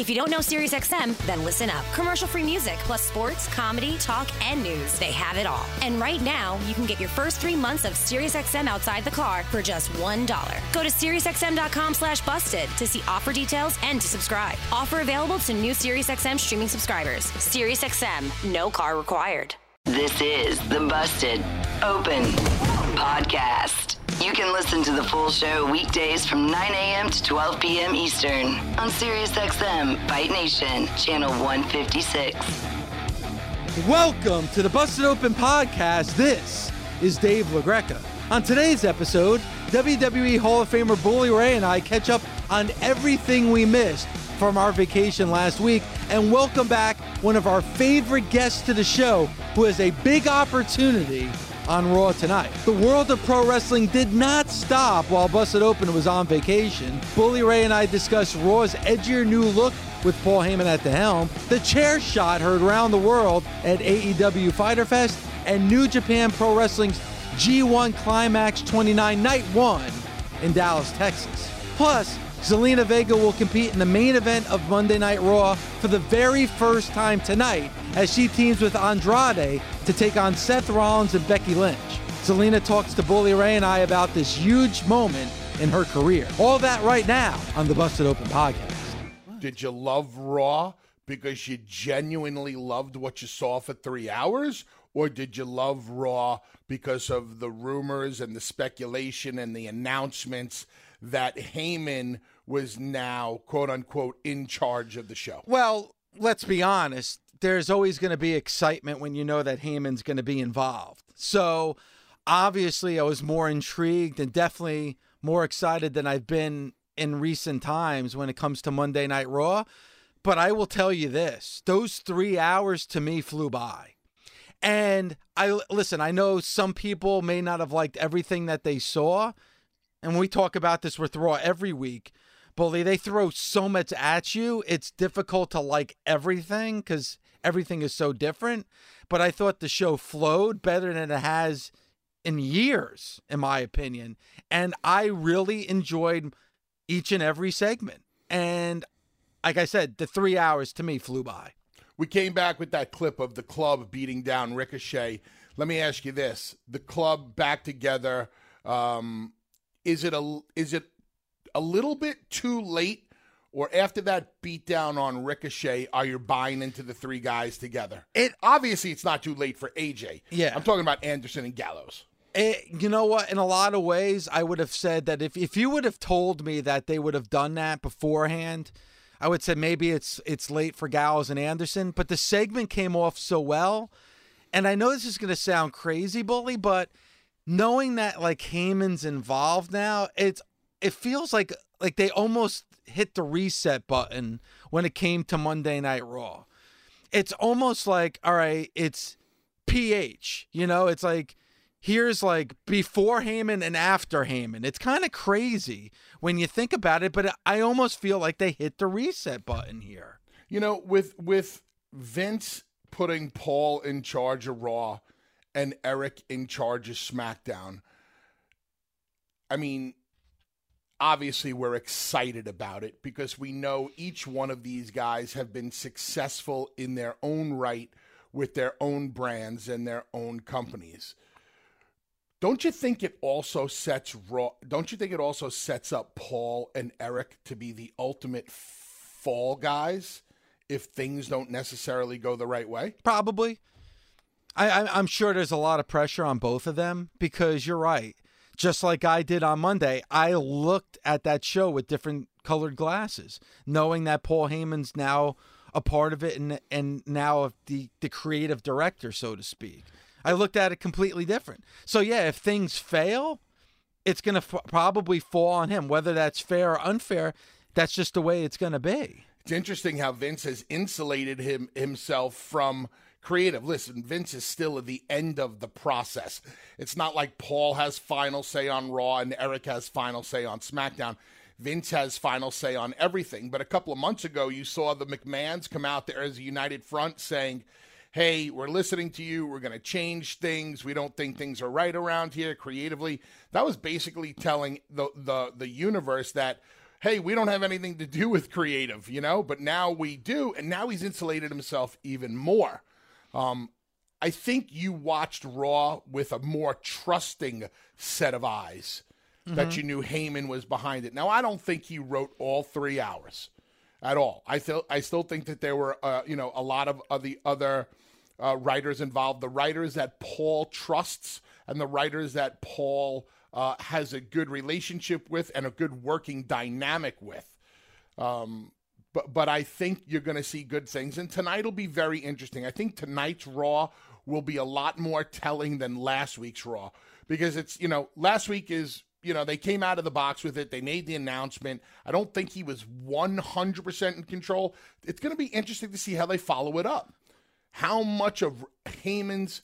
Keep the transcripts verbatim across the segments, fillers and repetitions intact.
If you don't know SiriusXM, then listen up. Commercial-free music, plus sports, comedy, talk, and news. They have it all. And right now, you can get your first three months of SiriusXM outside the car for just one dollar. Go to SiriusXM.com slash busted to see offer details and to subscribe. Offer available to new SiriusXM streaming subscribers. SiriusXM, no car required. This is the Busted Open Podcast. You can listen to the full show weekdays from nine a.m. to twelve p.m. Eastern on SiriusXM Fight Nation, channel one fifty-six. Welcome to the Busted Open Podcast. This is Dave LaGreca. On today's episode, W W E Hall of Famer Bully Ray and I catch up on everything we missed from our vacation last week and welcome back one of our favorite guests to the show who has a big opportunity on Raw tonight. The world of pro wrestling did not stop while Busted Open was on vacation. Bully Ray and I discussed Raw's edgier new look with Paul Heyman at the helm, the chair shot heard around the world at A E W Fyter Fest, and New Japan Pro Wrestling's G one Climax twenty-nine Night one in Dallas, Texas. Plus, Zelina Vega will compete in the main event of Monday Night Raw for the very first time tonight as she teams with Andrade to take on Seth Rollins and Becky Lynch. Zelina talks to Bully Ray and I about this huge moment in her career. All that right now on the Busted Open Podcast. Did you love Raw because you genuinely loved what you saw for three hours? Or did you love Raw because of the rumors and the speculation and the announcements that Heyman was now, quote unquote, in charge of the show? Well, let's be honest. There's always going to be excitement when you know that Heyman's going to be involved. So obviously I was more intrigued and definitely more excited than I've been in recent times when it comes to Monday Night Raw. But I will tell you this, those three hours to me flew by. And I listen, I know some people may not have liked everything that they saw. And we talk about this with Raw every week. Bully, they throw so much at you, it's difficult to like everything because everything is so different. But I thought the show flowed better than it has in years, in my opinion. And I really enjoyed each and every segment. And like I said, the three hours to me flew by. We came back with that clip of the Club beating down Ricochet. Let me ask you this. The Club back together, um, is it a is it a little bit too late, or after that beatdown on Ricochet, are you buying into the three guys together? It obviously it's not too late for A J. Yeah, I'm talking about Anderson and Gallows. It, you know what? In a lot of ways, I would have said that if if you would have told me that they would have done that beforehand, I would say maybe it's it's late for Gallows and Anderson. But the segment came off so well, and I know this is going to sound crazy, Bully, but knowing that like Heyman's involved now, it's it feels like like they almost hit the reset button when it came to Monday Night Raw. It's almost like, all right, it's P H, you know, it's like here's like before Heyman and after Heyman. It's kind of crazy when you think about it, but I almost feel like they hit the reset button here. You know, with with Vince putting Paul in charge of Raw and Eric in charge of SmackDown, I mean, obviously we're excited about it because we know each one of these guys have been successful in their own right with their own brands and their own companies. Don't you think it also sets Raw, don't you think it also sets up Paul and Eric to be the ultimate fall guys if things don't necessarily go the right way? Probably. I, I, I'm sure there's a lot of pressure on both of them because you're right. Just like I did on Monday, I looked at that show with different colored glasses, knowing that Paul Heyman's now a part of it and and now the, the creative director, so to speak. I looked at it completely different. So, yeah, if things fail, it's going to f- probably fall on him. Whether that's fair or unfair, that's just the way it's going to be. It's interesting how Vince has insulated him himself from creative. Listen, Vince is still at the end of the process. It's not like Paul has final say on Raw and Eric has final say on SmackDown. Vince has final say on everything. But a couple of months ago, you saw the McMahons come out there as a united front saying, hey, we're listening to you. We're going to change things. We don't think things are right around here creatively. That was basically telling the, the, the universe that, hey, we don't have anything to do with creative, you know, but now we do. And now he's insulated himself even more. Um, I think you watched Raw with a more trusting set of eyes mm-hmm. that you knew Heyman was behind it. Now, I don't think he wrote all three hours at all. I still, I still think that there were, uh, you know, a lot of, of the other uh, writers involved, the writers that Paul trusts and the writers that Paul uh, has a good relationship with and a good working dynamic with. Um, but but I think you're going to see good things. And tonight will be very interesting. I think tonight's Raw will be a lot more telling than last week's Raw. Because it's, you know, last week is, you know, they came out of the box with it. They made the announcement. I don't think he was one hundred percent in control. It's going to be interesting to see how they follow it up. How much of Heyman's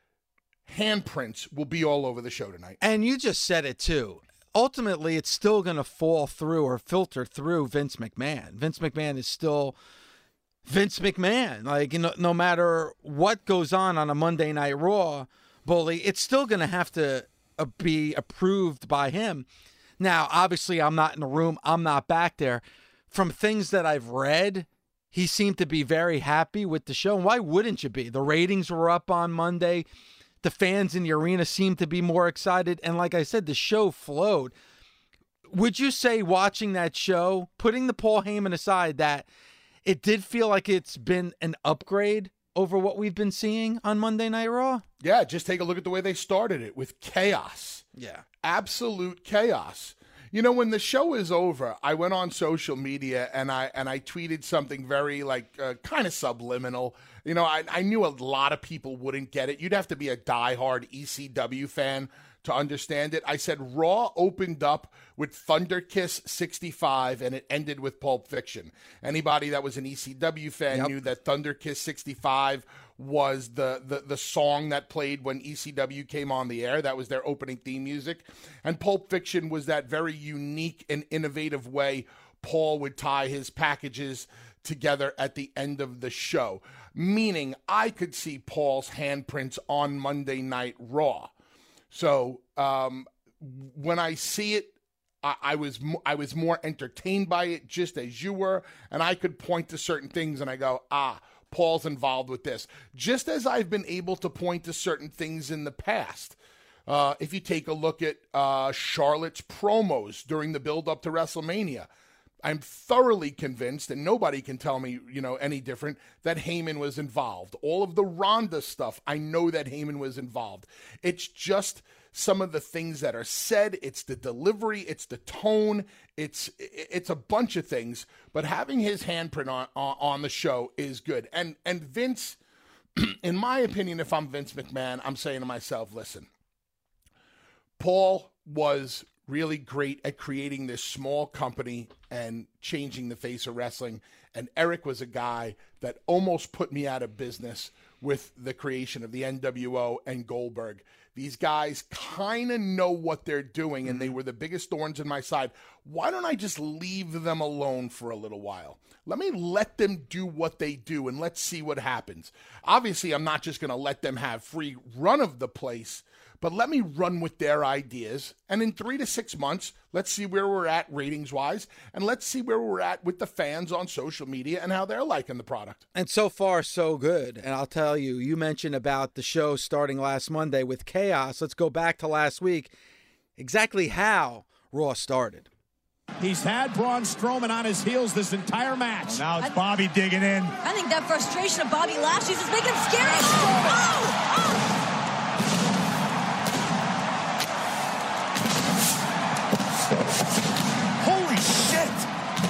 handprints will be all over the show tonight. And you just said it too. Ultimately, it's still going to fall through or filter through Vince McMahon. Vince McMahon is still Vince McMahon. Like, you know, no matter what goes on on a Monday Night Raw, Bully, it's still going to have to uh, be approved by him. Now, obviously, I'm not in the room. I'm not back there. From things that I've read, he seemed to be very happy with the show. And why wouldn't you be? The ratings were up on Monday. The fans in the arena seemed to be more excited. And like I said, the show flowed. Would you say watching that show, putting the Paul Heyman aside, that it did feel like it's been an upgrade over what we've been seeing on Monday Night Raw? Yeah, just take a look at the way they started it with chaos. Yeah. Absolute chaos. You know, when the show is over, I went on social media and I and I tweeted something very, like, uh, kind of subliminal. You know, I, I knew a lot of people wouldn't get it. You'd have to be a diehard E C W fan to understand it. I said Raw opened up with Thunder Kiss sixty-five and it ended with Pulp Fiction. Anybody that was an E C W fan yep. knew that Thunder Kiss sixty-five was the, the, the song that played when E C W came on the air. That was their opening theme music. And Pulp Fiction was that very unique and innovative way Paul would tie his packages together at the end of the show. Meaning I could see Paul's handprints on Monday Night Raw. So um, when I see it, I, I was I was more entertained by it, just as you were, and I could point to certain things and I go, ah, Paul's involved with this. Just as I've been able to point to certain things in the past. Uh, if you take a look at uh, Charlotte's promos during the build-up to WrestleMania, I'm thoroughly convinced, and nobody can tell me, you know, any different, that Heyman was involved. All of the Ronda stuff, I know that Heyman was involved. It's just some of the things that are said. It's the delivery. It's the tone. It's it's a bunch of things. But having his handprint on, on, on the show is good. And, and Vince, in my opinion, if I'm Vince McMahon, I'm saying to myself, listen, Paul was really great at creating this small company and changing the face of wrestling. And Eric was a guy that almost put me out of business with the creation of the N W O and Goldberg. These guys kind of know what they're doing, and they were the biggest thorns in my side. Why don't I just leave them alone for a little while? Let me let them do what they do, and let's see what happens. Obviously, I'm not just going to let them have free run of the place, but let me run with their ideas. And in three to six months, let's see where we're at ratings-wise, and let's see where we're at with the fans on social media and how they're liking the product. And so far, so good. And I'll tell you, you mentioned about the show starting last Monday with chaos. Let's go back to last week. Exactly how Raw started. He's had Braun Strowman on his heels this entire match. Well, now it's Bobby digging in. I think that frustration of Bobby Lashley's is making him scary. Oh! Oh! Holy shit!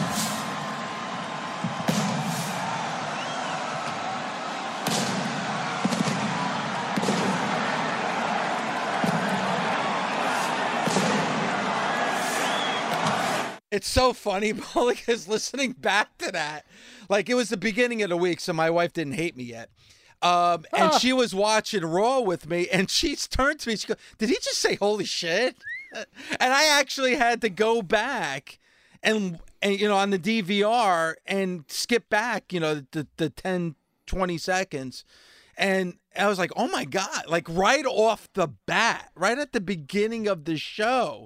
It's so funny, because listening back to that, like, it was the beginning of the week, so my wife didn't hate me yet. Um, and she was watching Raw with me, and she turned to me, she goes, did he just say holy shit? And I actually had to go back and, and, you know, on the D V R and skip back, you know, the, the ten, twenty seconds. And I was like, oh my God, like right off the bat, right at the beginning of the show,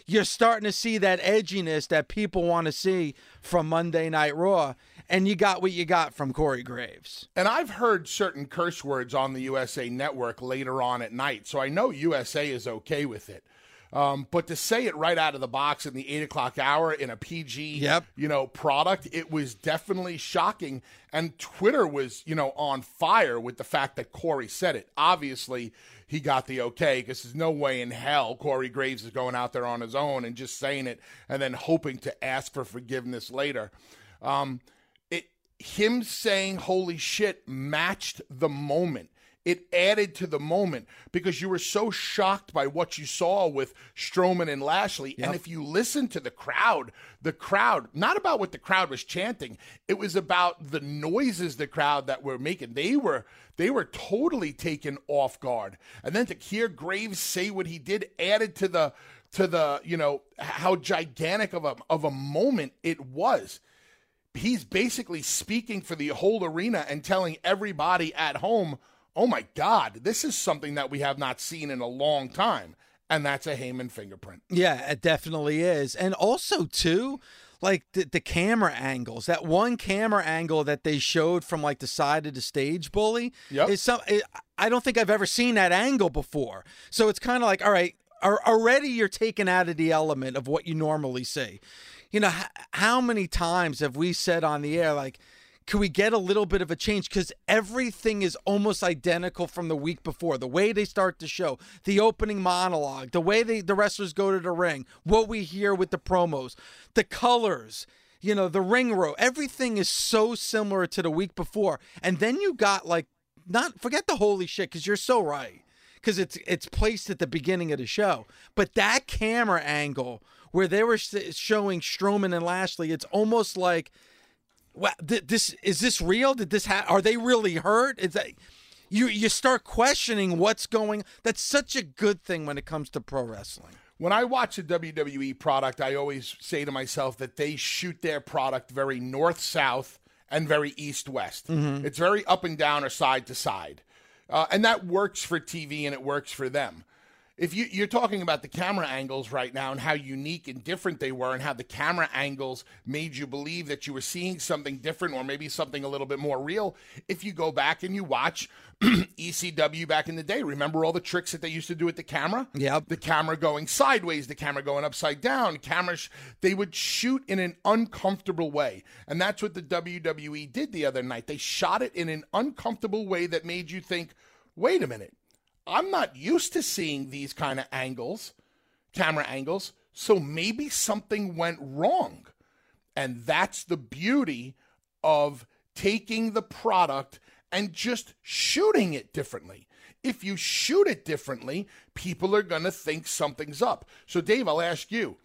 you're starting to see that edginess that people want to see from Monday Night Raw, and you got what you got from Corey Graves. And I've heard certain curse words on the U S A Network later on at night, so I know U S A is okay with it. Um, but to say it right out of the box in the eight o'clock hour in a P G, yep. you know, product, it was definitely shocking. And Twitter was, you know, on fire with the fact that Corey said it. Obviously, he got the okay, because there's no way in hell Corey Graves is going out there on his own and just saying it and then hoping to ask for forgiveness later. Um, it him saying "holy shit" matched the moment. It added to the moment because you were so shocked by what you saw with Strowman and Lashley. Yep. And if you listen to the crowd, the crowd, not about what the crowd was chanting, it was about the noises the crowd that were making. They were they were totally taken off guard. And then to hear Graves say what he did added to the to the, you know, how gigantic of a of a moment it was. He's basically speaking for the whole arena and telling everybody at home, oh my God, this is something that we have not seen in a long time. And that's a Heyman fingerprint. Yeah, it definitely is. And also, too, like the, the camera angles, that one camera angle that they showed from like the side of the stage, Bully, yep. is some, it, I don't think I've ever seen that angle before. So it's kind of like, all right, already you're taken out of the element of what you normally see. You know, h- how many times have we said on the air, like, could we get a little bit of a change? Because everything is almost identical from the week before. The way they start the show, the opening monologue, the way they, the wrestlers go to the ring, what we hear with the promos, the colors, you know, the ring row, everything is so similar to the week before. And then you got like, not forget the holy shit, because you're so right. Because it's it's placed at the beginning of the show. But that camera angle where they were showing Strowman and Lashley, it's almost like, well, th- this is this real? Did this ha- are they really hurt? Is that you you start questioning what's going? That's such a good thing when it comes to pro wrestling. When I watch a W W E product, I always say to myself that they shoot their product very north-south and very east-west. Mm-hmm. It's very up and down or side to side. Uh, and that works for T V and it works for them. If you, you're talking about the camera angles right now and how unique and different they were and how the camera angles made you believe that you were seeing something different or maybe something a little bit more real. If you go back and you watch E C W back in the day, remember all the tricks that they used to do with the camera? Yep. The camera going sideways, the camera going upside down, cameras, they would shoot in an uncomfortable way. And that's what the W W E did the other night. They shot it in an uncomfortable way that made you think, wait a minute. I'm not used to seeing these kind of angles, camera angles, so maybe something went wrong. And that's the beauty of taking the product and just shooting it differently. If you shoot it differently, people are going to think something's up. So, Dave, I'll ask you,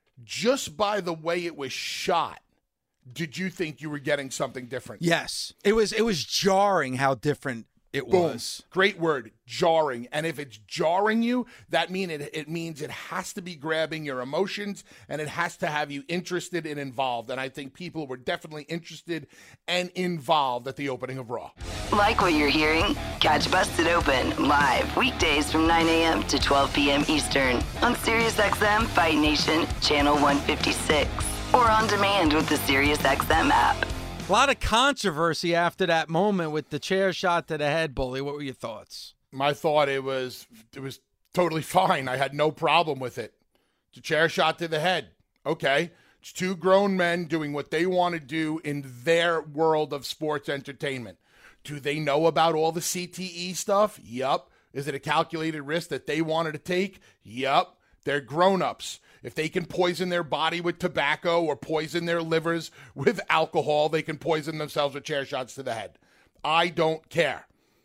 just by the way it was shot, did you think you were getting something different? Yes. It was, it was jarring how different it Boom. was. Great word, jarring. And if it's jarring you, that mean it, it means it has to be grabbing your emotions and it has to have you interested and involved. And I think people were definitely interested and involved at the opening of Raw. Like what you're hearing? Catch Busted Open live weekdays from nine a.m. to twelve p.m. Eastern on SiriusXM Fight Nation Channel one fifty-six or on demand with the SiriusXM app. A lot of controversy after that moment with the chair shot to the head, Bully. What were your thoughts? My thought, it was it was totally fine. I had no problem with it. It's a chair shot to the head. Okay. It's two grown men doing what they want to do in their world of sports entertainment. Do they know about all the C T E stuff? Yup. Is it a calculated risk that they wanted to take? Yup. They're grown-ups. If they can poison their body with tobacco or poison their livers with alcohol, they can poison themselves with chair shots to the head. I don't care.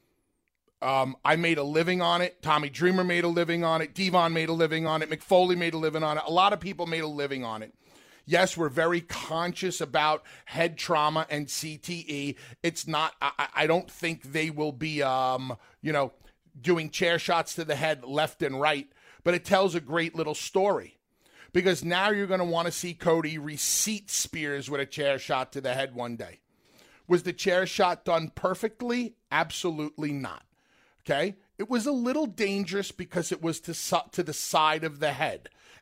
Um, I made a living on it. Tommy Dreamer made a living on it. Devon made a living on it. McFoley made a living on it. A lot of people made a living on it. Yes, we're very conscious about head trauma and C T E. It's not, I, I don't think they will be, um, you know, doing chair shots to the head left and right, but it tells a great little story. Because now you're going to want to see Cody receipt Spears with a chair shot to the head one day. Was the chair shot done perfectly? Absolutely not. Okay? It was a little dangerous because it was to, to the side of the head.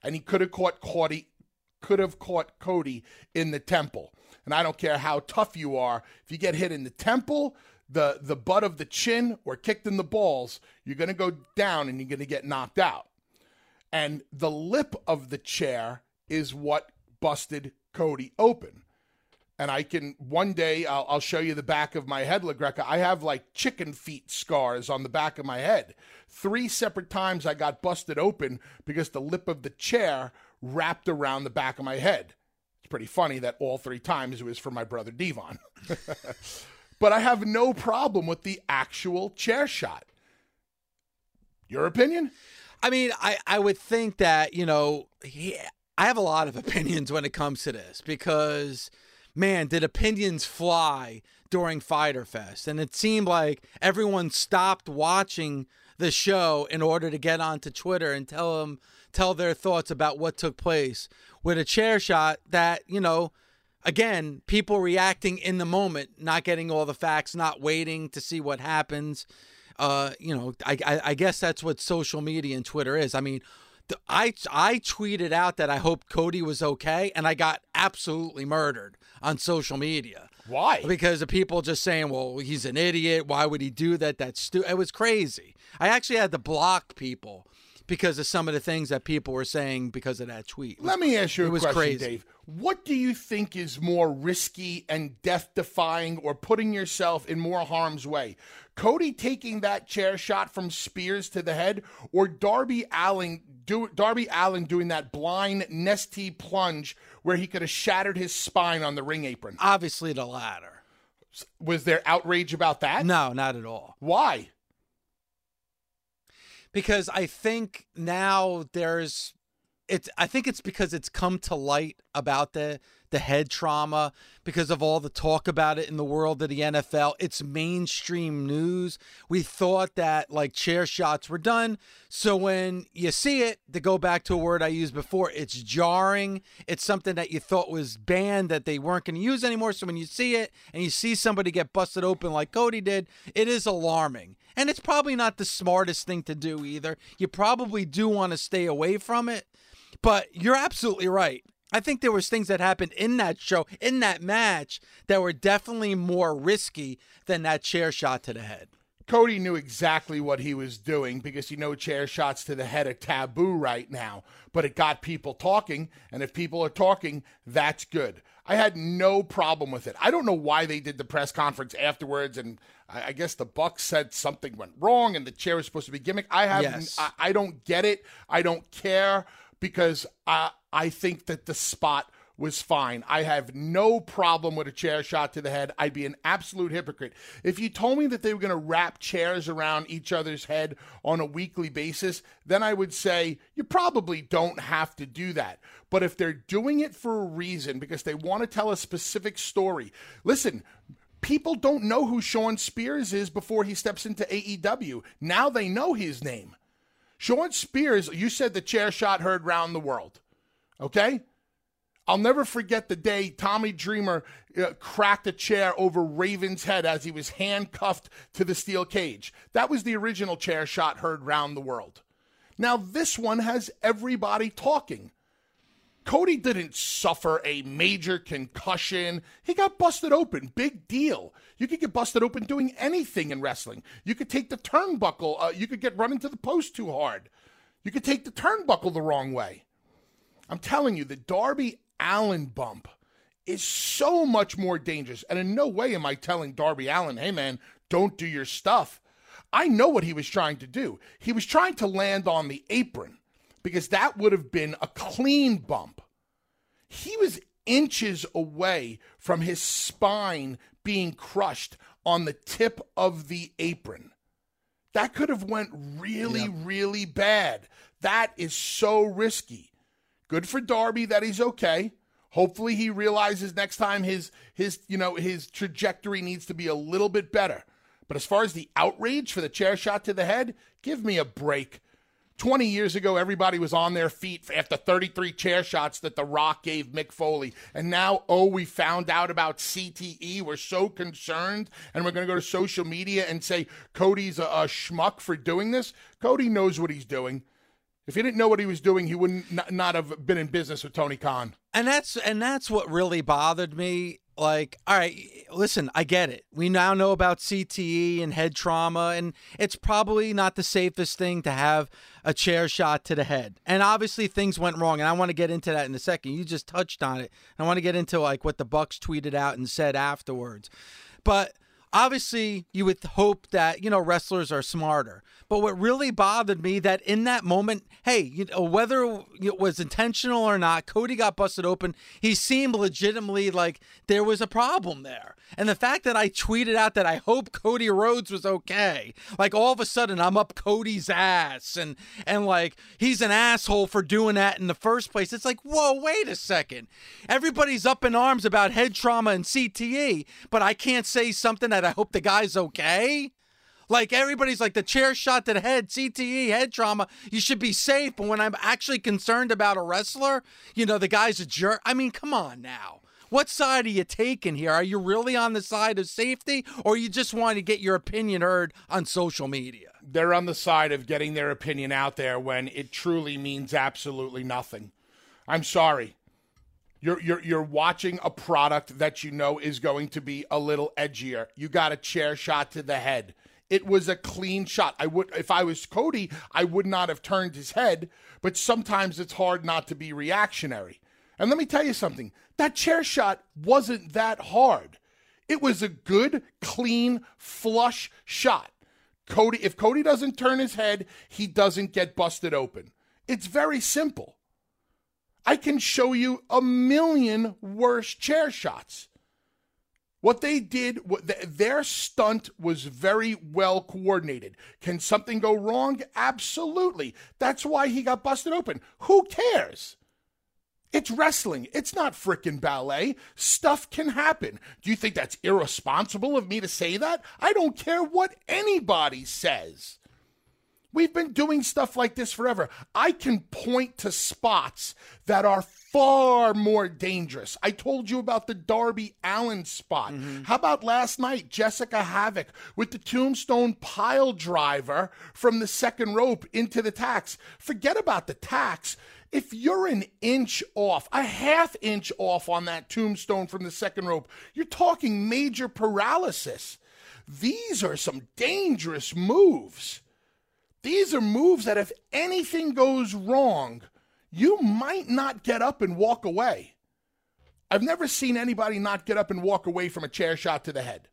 and he could have caught Cody, could have caught Cody in the temple. And I don't care how tough you are, if you get hit in the temple, the the butt of the chin, or kicked in the balls, you're going to go down and you're going to get knocked out. And the lip of the chair is what busted Cody open. And I can, one day, I'll, I'll show you the back of my head, LaGreca. I have like chicken feet scars on the back of my head. Three separate times I got busted open because the lip of the chair wrapped around the back of my head. It's pretty funny that all three times it was for my brother Devon. But I have no problem with the actual chair shot. Your opinion? I mean, I, I would think that, you know, he, I have a lot of opinions when it comes to this because, man, did opinions fly during Fyter Fest. And it seemed like everyone stopped watching the show in order to get onto Twitter and tell them, tell their thoughts about what took place with a chair shot that, you know, again, people reacting in the moment, not getting all the facts, not waiting to see what happens. Uh, you know, I, I, I guess that's what social media and Twitter is. I mean, the, I, I tweeted out that I hoped Cody was okay, and I got absolutely murdered on social media. Why? Because of people just saying, well, he's an idiot. Why would he do that? That's stu-. It was crazy. I actually had to block people because of some of the things that people were saying because of that tweet. Let me ask you a question, crazy. Dave. What do you think is more risky and death-defying or putting yourself in more harm's way? Cody taking that chair shot from Spears to the head, or Darby Allin, do, Darby Allin doing that blind Nestea plunge where he could have shattered his spine on the ring apron? Obviously the latter. Was there outrage about that? No, not at all. Why? Because I think now there's, it's. I think it's because it's come to light about the the head trauma because of all the talk about it in the world of the N F L. It's mainstream news. We thought that like chair shots were done. So when you see it, to go back to a word I used before, it's jarring. It's something that you thought was banned that they weren't going to use anymore. So when you see it and you see somebody get busted open like Cody did, it is alarming. And it's probably not the smartest thing to do either. You probably do want to stay away from it. But you're absolutely right. I think there was things that happened in that show, in that match, that were definitely more risky than that chair shot to the head. Cody knew exactly what he was doing because you know chair shots to the head are taboo right now. But it got people talking, and if people are talking, that's good. I had no problem with it. I don't know why they did the press conference afterwards, and I, I guess the Bucks said something went wrong and the chair was supposed to be gimmick. I have, yes. I, I don't get it. I don't care because I, I think that the spot was fine. I have no problem with a chair shot to the head. I'd be an absolute hypocrite. If you told me that they were going to wrap chairs around each other's head on a weekly basis, then I would say you probably don't have to do that. But if they're doing it for a reason, because they want to tell a specific story, listen, people don't know who Shawn Spears is before he steps into A E W. Now they know his name. Shawn Spears, you said the chair shot heard round the world. Okay? I'll never forget the day Tommy Dreamer uh, cracked a chair over Raven's head as he was handcuffed to the steel cage. That was the original chair shot heard round the world. Now this one has everybody talking. Cody didn't suffer a major concussion. He got busted open. Big deal. You could get busted open doing anything in wrestling. You could take the turnbuckle. Uh, you could get run into the post too hard. You could take the turnbuckle the wrong way. I'm telling you, the Darby Allin bump is so much more dangerous. And in no way am I telling Darby Allin, hey man, don't do your stuff. I know what he was trying to do. He was trying to land on the apron because that would have been a clean bump. He was inches away from his spine being crushed on the tip of the apron. That could have went really, yep. really bad. That is so risky. Good for Darby that he's okay. Hopefully he realizes next time his his you know his trajectory needs to be a little bit better. But as far as the outrage for the chair shot to the head, give me a break. twenty years ago, everybody was on their feet after thirty-three chair shots that The Rock gave Mick Foley. And now, oh, we found out about C T E. We're so concerned. And we're going to go to social media and say Cody's a, a schmuck for doing this. Cody knows what he's doing. If he didn't know what he was doing, he wouldn't n- not have been in business with Tony Khan. And that's and that's what really bothered me. Like, all right, listen, I get it. We now know about C T E and head trauma, and it's probably not the safest thing to have a chair shot to the head. And obviously things went wrong, and I want to get into that in a second. You just touched on it. I want to get into like what the Bucks tweeted out and said afterwards. But obviously, you would hope that, you know, wrestlers are smarter. But what really bothered me that in that moment, hey, you know, whether it was intentional or not, Cody got busted open. He seemed legitimately like there was a problem there. And the fact that I tweeted out that I hope Cody Rhodes was okay, like all of a sudden I'm up Cody's ass and, and like he's an asshole for doing that in the first place. It's like, whoa, wait a second. Everybody's up in arms about head trauma and C T E, but I can't say something that I hope the guy's okay. Like everybody's like the chair shot to the head, C T E, head trauma, you should be safe. But when I'm actually concerned about a wrestler, you know, the guy's a jerk. I mean, come on now. What side are you taking here? Are you really on the side of safety, or you just want to get your opinion heard on social media? They're on the side of getting their opinion out there when it truly means absolutely nothing. I'm sorry. You're, you're, you're watching a product that you know is going to be a little edgier. You got a chair shot to the head. It was a clean shot. I would, if I was Cody, I would not have turned his head, but sometimes it's hard not to be reactionary. And let me tell you something. That chair shot wasn't that hard. It was a good, clean, flush shot. Cody, if Cody doesn't turn his head, he doesn't get busted open. It's very simple. I can show you a million worse chair shots. What they did, their stunt was very well coordinated. Can something go wrong? Absolutely. That's why he got busted open. Who cares? It's wrestling. It's not frickin' ballet. Stuff can happen. Do you think that's irresponsible of me to say that? I don't care what anybody says. We've been doing stuff like this forever. I can point to spots that are far more dangerous. I told you about the Darby Allin spot. Mm-hmm. How about last night, Jessica Havoc with the tombstone pile driver from the second rope into the tacks? Forget about the tacks. If you're an inch off, a half inch off on that tombstone from the second rope, you're talking major paralysis. These are some dangerous moves. These are moves that if anything goes wrong, you might not get up and walk away. I've never seen anybody not get up and walk away from a chair shot to the head.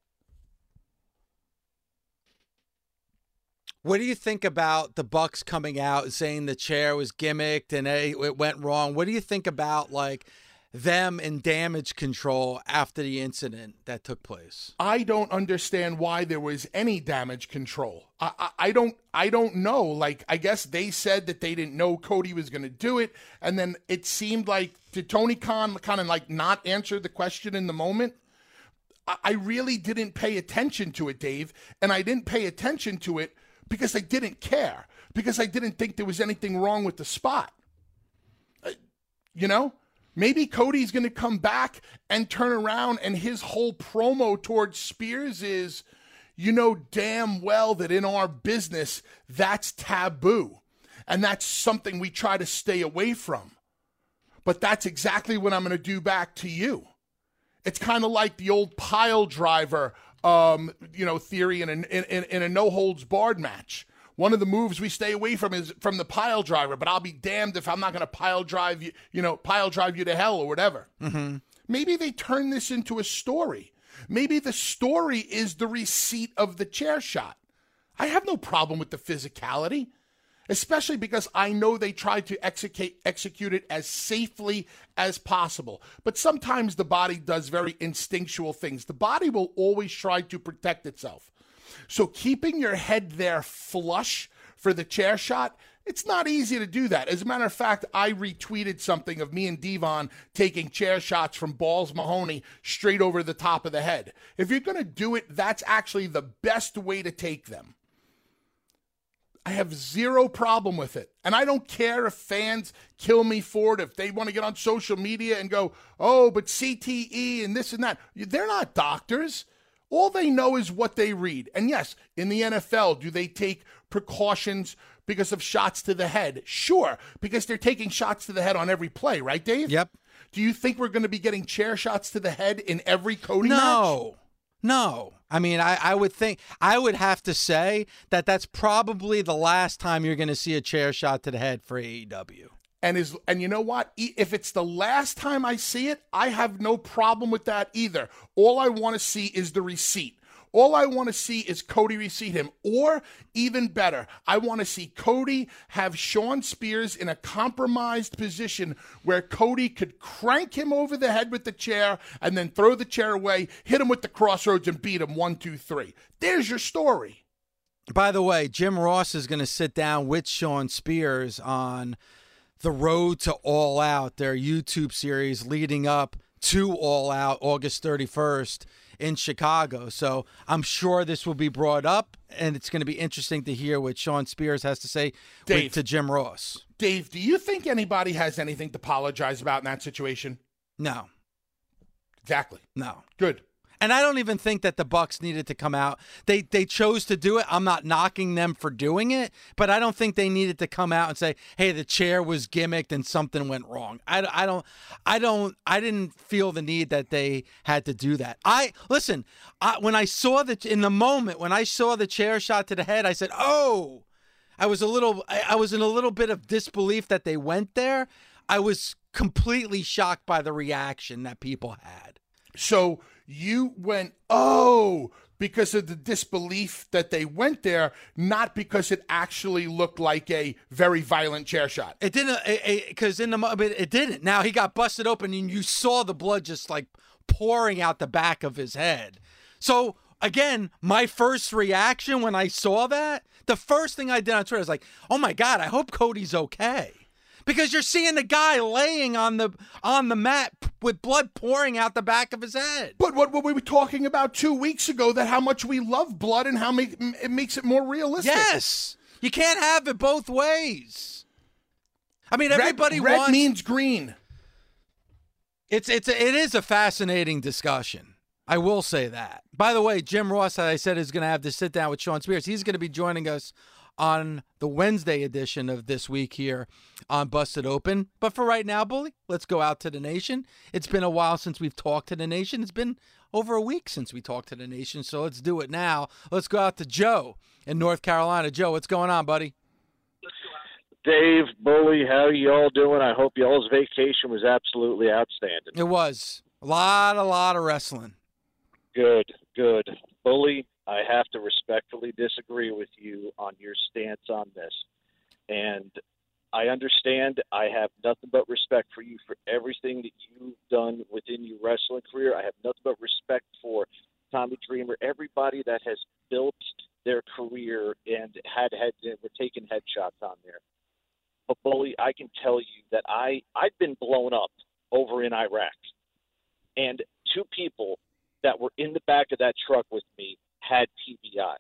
What do you think about the Bucks coming out and saying the chair was gimmicked and it went wrong? What do you think about like them in damage control after the incident that took place? I don't understand why there was any damage control. I, I, I don't I don't know. Like, I guess they said that they didn't know Cody was going to do it. And then it seemed like, did Tony Khan kind of like not answer the question in the moment? I, I really didn't pay attention to it, Dave. And I didn't pay attention to it because I didn't care. Because I didn't think there was anything wrong with the spot. Uh, you know? Maybe Cody's going to come back and turn around and his whole promo towards Spears is, you know damn well that in our business, that's taboo. And that's something we try to stay away from. But that's exactly what I'm going to do back to you. It's kind of like the old pile driver, um, you know, theory in a, in, in a no-holds-barred match. One of the moves we stay away from is from the pile driver, but I'll be damned if I'm not going to pile drive you, you know, pile drive you to hell or whatever. Mm-hmm. Maybe they turn this into a story. Maybe the story is the receipt of the chair shot. I have no problem with the physicality, especially because I know they tried to execute, execute it as safely as possible. But sometimes the body does very instinctual things. The body will always try to protect itself. So keeping your head there flush for the chair shot, it's not easy to do that. As a matter of fact, I retweeted something of me and Devon taking chair shots from Balls Mahoney straight over the top of the head. If you're going to do it, that's actually the best way to take them. I have zero problem with it. And I don't care if fans kill me for it, if they want to get on social media and go, oh, but C T E and this and that. They're not doctors. All they know is what they read. And yes, in the N F L, do they take precautions because of shots to the head? Sure, because they're taking shots to the head on every play, right, Dave? Yep. Do you think we're going to be getting chair shots to the head in every Cody match? No. No. I mean, I, I would think, I would have to say that that's probably the last time you're going to see a chair shot to the head for A E W. And is and you know what? If it's the last time I see it, I have no problem with that either. All I want to see is the receipt. All I want to see is Cody receipt him. Or, even better, I want to see Cody have Shawn Spears in a compromised position where Cody could crank him over the head with the chair and then throw the chair away, hit him with the crossroads, and beat him one, two, three. There's your story. By the way, Jim Ross is going to sit down with Shawn Spears on The Road to All Out, their YouTube series leading up to All Out August thirty-first in Chicago. So I'm sure this will be brought up, and it's going to be interesting to hear what Shawn Spears has to say Dave, with, to Jim Ross. Dave, do you think anybody has anything to apologize about in that situation? No. Exactly. No. Good. And I don't even think that the Bucks needed to come out. They they chose to do it. I'm not knocking them for doing it, but I don't think they needed to come out and say, "Hey, the chair was gimmicked and something went wrong." I, I don't I don't I didn't feel the need that they had to do that. I listen. I, when I saw the in the moment when I saw the chair shot to the head, I said, "Oh." I was a little I, I was in a little bit of disbelief that they went there. I was completely shocked by the reaction that people had. So you went, oh, because of the disbelief that they went there, not because it actually looked like a very violent chair shot. It didn't, because in the moment, it didn't. Now he got busted open and you saw the blood just like pouring out the back of his head. So again, my first reaction when I saw that, the first thing I did on Twitter was like, oh my God, I hope Cody's okay. Because you're seeing the guy laying on the on the mat with blood pouring out the back of his head. But what, what we were talking about two weeks ago, that how much we love blood and how make, it makes it more realistic. Yes. You can't have it both ways. I mean, everybody red, red wants... means green. It's, it's a, it is a fascinating discussion. I will say that. By the way, Jim Ross, as I said, is going to have to sit down with Shawn Spears. He's going to be joining us on the Wednesday edition of This Week here on Busted Open. But for right now, Bully, let's go out to the nation. It's been a while since we've talked to the nation. It's been over a week since we talked to the nation, so let's do it now. Let's go out to Joe in North Carolina. Joe, what's going on, buddy? Dave, Bully, how are you all doing? I hope y'all's vacation was absolutely outstanding. It was. A lot, a lot of wrestling. Good, good. Bully, I have to respectfully disagree with you on your stance on this. And I understand I have nothing but respect for you for everything that you've done within your wrestling career. I have nothing but respect for Tommy Dreamer, everybody that has built their career and had had were taking headshots on there. But, Bully, I can tell you that I, I've been blown up over in Iraq. And two people that were in the back of that truck with me had T B Is.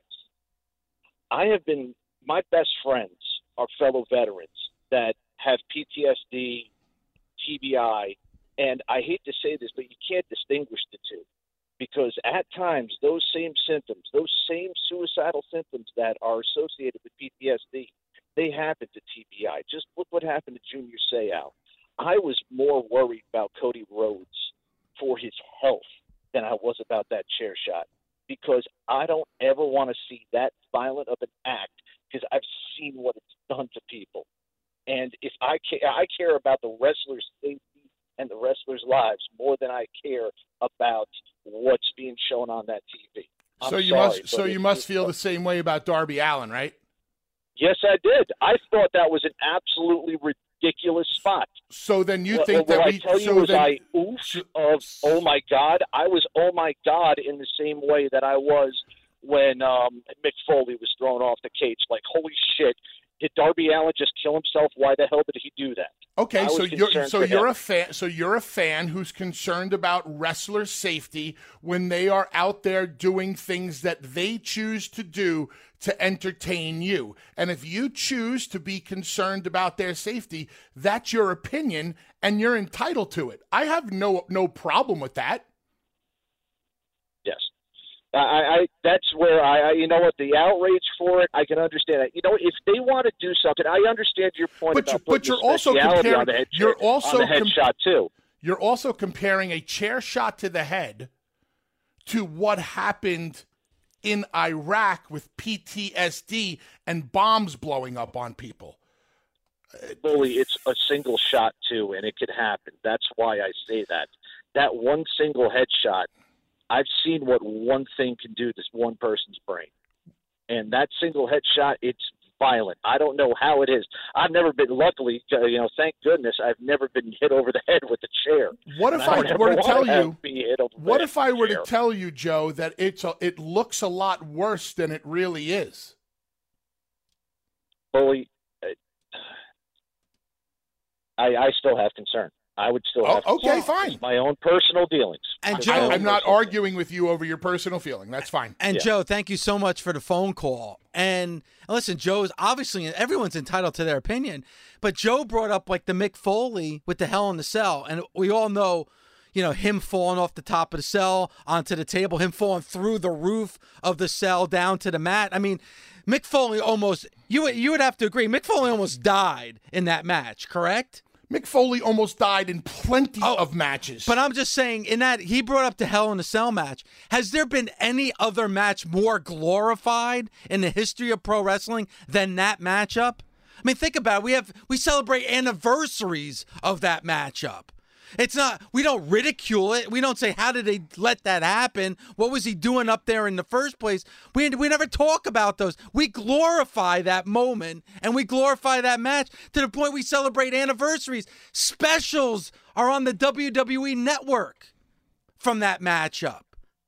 I have been, my best friends are fellow veterans that have P T S D, T B I, and I hate to say this, but you can't distinguish the two because at times those same symptoms, those same suicidal symptoms that are associated with P T S D, they happen to T B I. Just look what happened to Junior Seau. I was more worried about Cody Rhodes for his health than I was about that chair shot, because I don't ever want to see that violent of an act, because I've seen what it's done to people. And if I care, I care about the wrestler's safety and the wrestlers' lives more than I care about what's being shown on that T V. I'm so you sorry, must, so you must feel the same way about Darby Allin, right? Yes, I did. I thought that was an absolutely ridiculous spot. So then you well, think well, that what we? I tell you so was then, I oof of oh my God. I was oh my God in the same way that I was when um, Mick Foley was thrown off the cage. Like, holy shit! Did Darby Allin just kill himself? Why the hell did he do that? Okay, so you're so you're him. a fan. So you're a fan who's concerned about wrestler safety when they are out there doing things that they choose to do to entertain you. And if you choose to be concerned about their safety, that's your opinion, and you're entitled to it. I have no no problem with that. Yes, I, I that's where I, I, you know what, the outrage for it, I can understand that. You know, if they want to do something, I understand your point but about you're, putting but you're the also speciality comparing, on the head, you're also on the headshot too. You're also comparing a chair shot to the head to what happened in Iraq with P T S D and bombs blowing up on people. Bully, it's a single shot too, and it could happen. That's why I say that. That one single headshot, I've seen what one thing can do to one person's brain. And that single headshot, it's violent. I don't know how it is. I've never been, luckily, you know, thank goodness, I've never been hit over the head with a chair. What if I, I were to tell you, to what if I were chair. to tell you, Joe, that it's a, it looks a lot worse than it really is? Bully, I, I still have concern. I would still have oh, okay, concern. fine. It's my own personal dealings. And I, Joe, I'm not arguing with you over your personal feeling. That's fine. And Yeah. Joe, thank you so much for the phone call. And listen, Joe's obviously, everyone's entitled to their opinion, but Joe brought up like the Mick Foley with the Hell in the Cell. And we all know, you know, him falling off the top of the cell onto the table, him falling through the roof of the cell down to the mat. I mean, Mick Foley almost, you, you would have to agree, Mick Foley almost died in that match, correct? Mick Foley almost died in plenty Oh, of matches. But I'm just saying, in that, he brought up the Hell in a Cell match. Has there been any other match more glorified in the history of pro wrestling than that matchup? I mean, think about it. We have we celebrate anniversaries of that matchup. It's not, we don't ridicule it. We don't say, how did they let that happen? What was he doing up there in the first place? We, we never talk about those. We glorify that moment and we glorify that match to the point we celebrate anniversaries. Specials are on the W W E network from that matchup.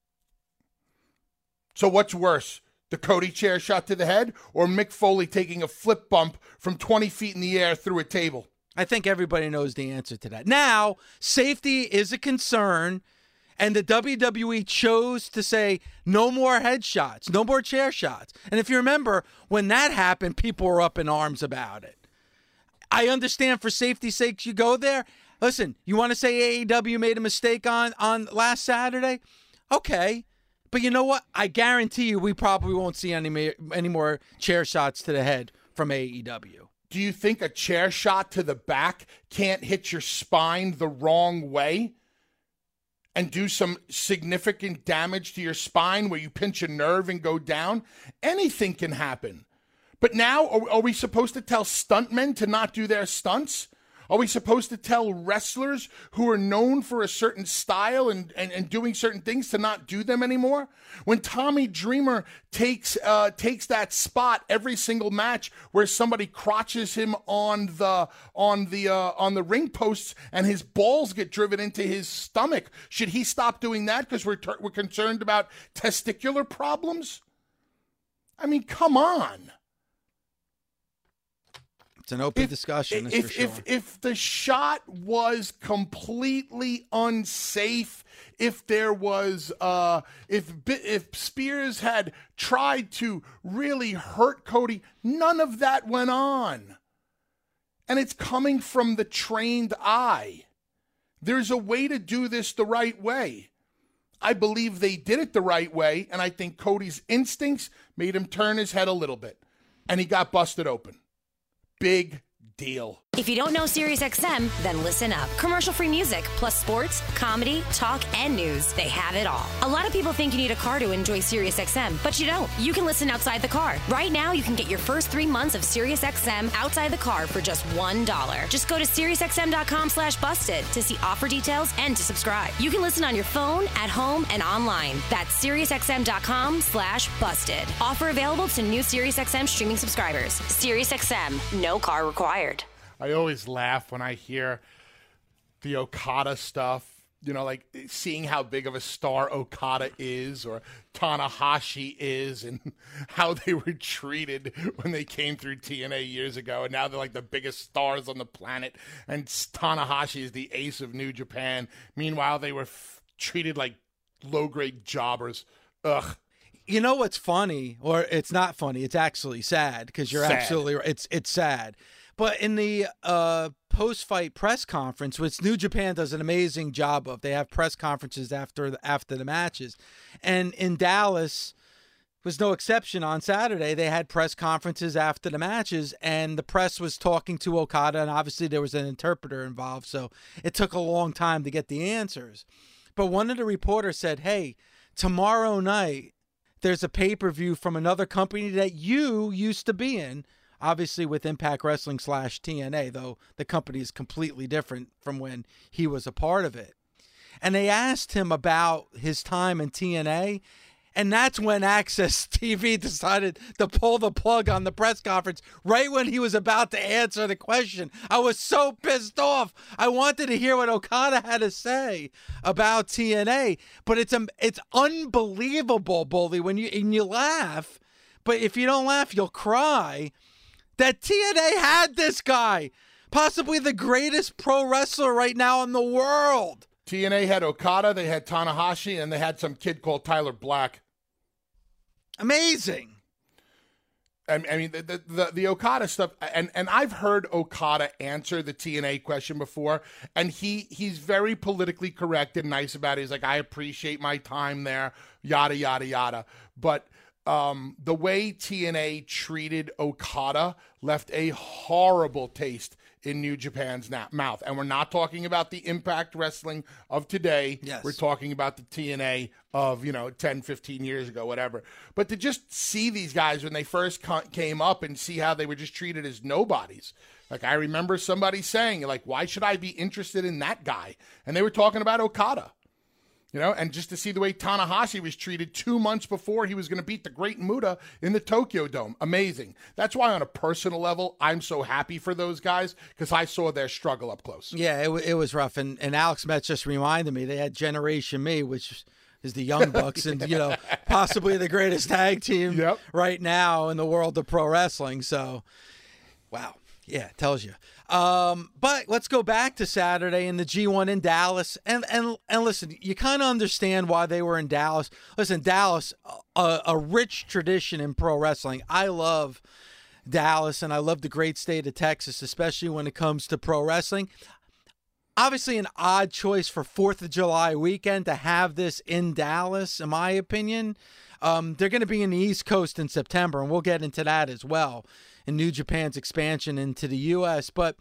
So what's worse, the Cody chair shot to the head or Mick Foley taking a flip bump from twenty feet in the air through a table? I think everybody knows the answer to that. Now, safety is a concern, and the W W E chose to say no more headshots, no more chair shots. And if you remember, when that happened, people were up in arms about it. I understand for safety's sake you go there. Listen, you want to say A E W made a mistake on, on last Saturday? Okay. But you know what? I guarantee you we probably won't see any, ma- any more chair shots to the head from A E W. Do you think a chair shot to the back can't hit your spine the wrong way and do some significant damage to your spine where you pinch a nerve and go down? Anything can happen. But now, are, are we supposed to tell stuntmen to not do their stunts? Are we supposed to tell wrestlers who are known for a certain style and, and, and doing certain things to not do them anymore? When Tommy Dreamer takes uh, takes that spot every single match where somebody crotches him on the on the uh, on the ring posts and his balls get driven into his stomach, should he stop doing that because we're ter- we're concerned about testicular problems? I mean, come on. It's an open If, discussion, that's if, for sure. if, if the shot was completely unsafe, if there was, uh, if if Spears had tried to really hurt Cody, none of that went on. And it's coming from the trained eye. There's a way to do this the right way. I believe they did it the right way, and I think Cody's instincts made him turn his head a little bit, and he got busted open. Big deal. If you don't know SiriusXM, then listen up. Commercial-free music, plus sports, comedy, talk, and news. They have it all. A lot of people think you need a car to enjoy SiriusXM, but you don't. You can listen outside the car. Right now, you can get your first three months of SiriusXM outside the car for just one dollar. Just go to SiriusXM.com slash busted to see offer details and to subscribe. You can listen on your phone, at home, and online. That's SiriusXM.com slash busted. Offer available to new SiriusXM streaming subscribers. SiriusXM, no car required. I always laugh when I hear the Okada stuff, you know, like seeing how big of a star Okada is or Tanahashi is and how they were treated when they came through T N A years ago. And now they're like the biggest stars on the planet. And Tanahashi is the ace of New Japan. Meanwhile, they were f- treated like low-grade jobbers. Ugh. You know what's funny, or it's not funny, it's actually sad, because you're Sad. absolutely right. It's, it's sad. But in the uh, post-fight press conference, which New Japan does an amazing job of, they have press conferences after the, after the matches. And in Dallas was no exception. On Saturday, they had press conferences after the matches, and the press was talking to Okada, and obviously there was an interpreter involved, so it took a long time to get the answers. But one of the reporters said, hey, tomorrow night, there's a pay-per-view from another company that you used to be in, obviously with Impact Wrestling slash T N A, though the company is completely different from when he was a part of it. And they asked him about his time in T N A, and that's when Access T V decided to pull the plug on the press conference right when he was about to answer the question. I was so pissed off. I wanted to hear what Okada had to say about T N A, but it's um, it's unbelievable, Bully, when you and you laugh, but if you don't laugh, you'll cry, that T N A had this guy, possibly the greatest pro wrestler right now in the world. T N A had Okada, they had Tanahashi, and they had some kid called Tyler Black. Amazing. I mean, the, the, the, the Okada stuff, and, and I've heard Okada answer the T N A question before, and he, he's very politically correct and nice about it. He's like, I appreciate my time there, yada, yada, yada. But um, the way T N A treated Okada left a horrible taste in New Japan's na- mouth. And we're not talking about the Impact Wrestling of today. Yes. We're talking about the T N A of, you know, ten, fifteen years ago, whatever. But to just see these guys when they first co- came up and see how they were just treated as nobodies. Like, I remember somebody saying, like, why should I be interested in that guy? And they were talking about Okada. You know, and just to see the way Tanahashi was treated two months before he was going to beat the Great Muta in the Tokyo Dome. Amazing. That's why on a personal level, I'm so happy for those guys, because I saw their struggle up close. Yeah, it, w- it was rough. And, and Alex Metz just reminded me, they had Generation Me, which is the Young Bucks, and, you know, possibly the greatest tag team yep. right now in the world of pro wrestling. So, wow. Yeah, it tells you. Um, but let's go back to Saturday in the G one in Dallas. And and and listen, you kind of understand why they were in Dallas. Listen, Dallas, a, a rich tradition in pro wrestling. I love Dallas, and I love the great state of Texas, especially when it comes to pro wrestling. Obviously, an odd choice for fourth of July weekend to have this in Dallas, in my opinion. Um, they're going to be in the East Coast in September, and we'll get into that as well in New Japan's expansion into the U S. But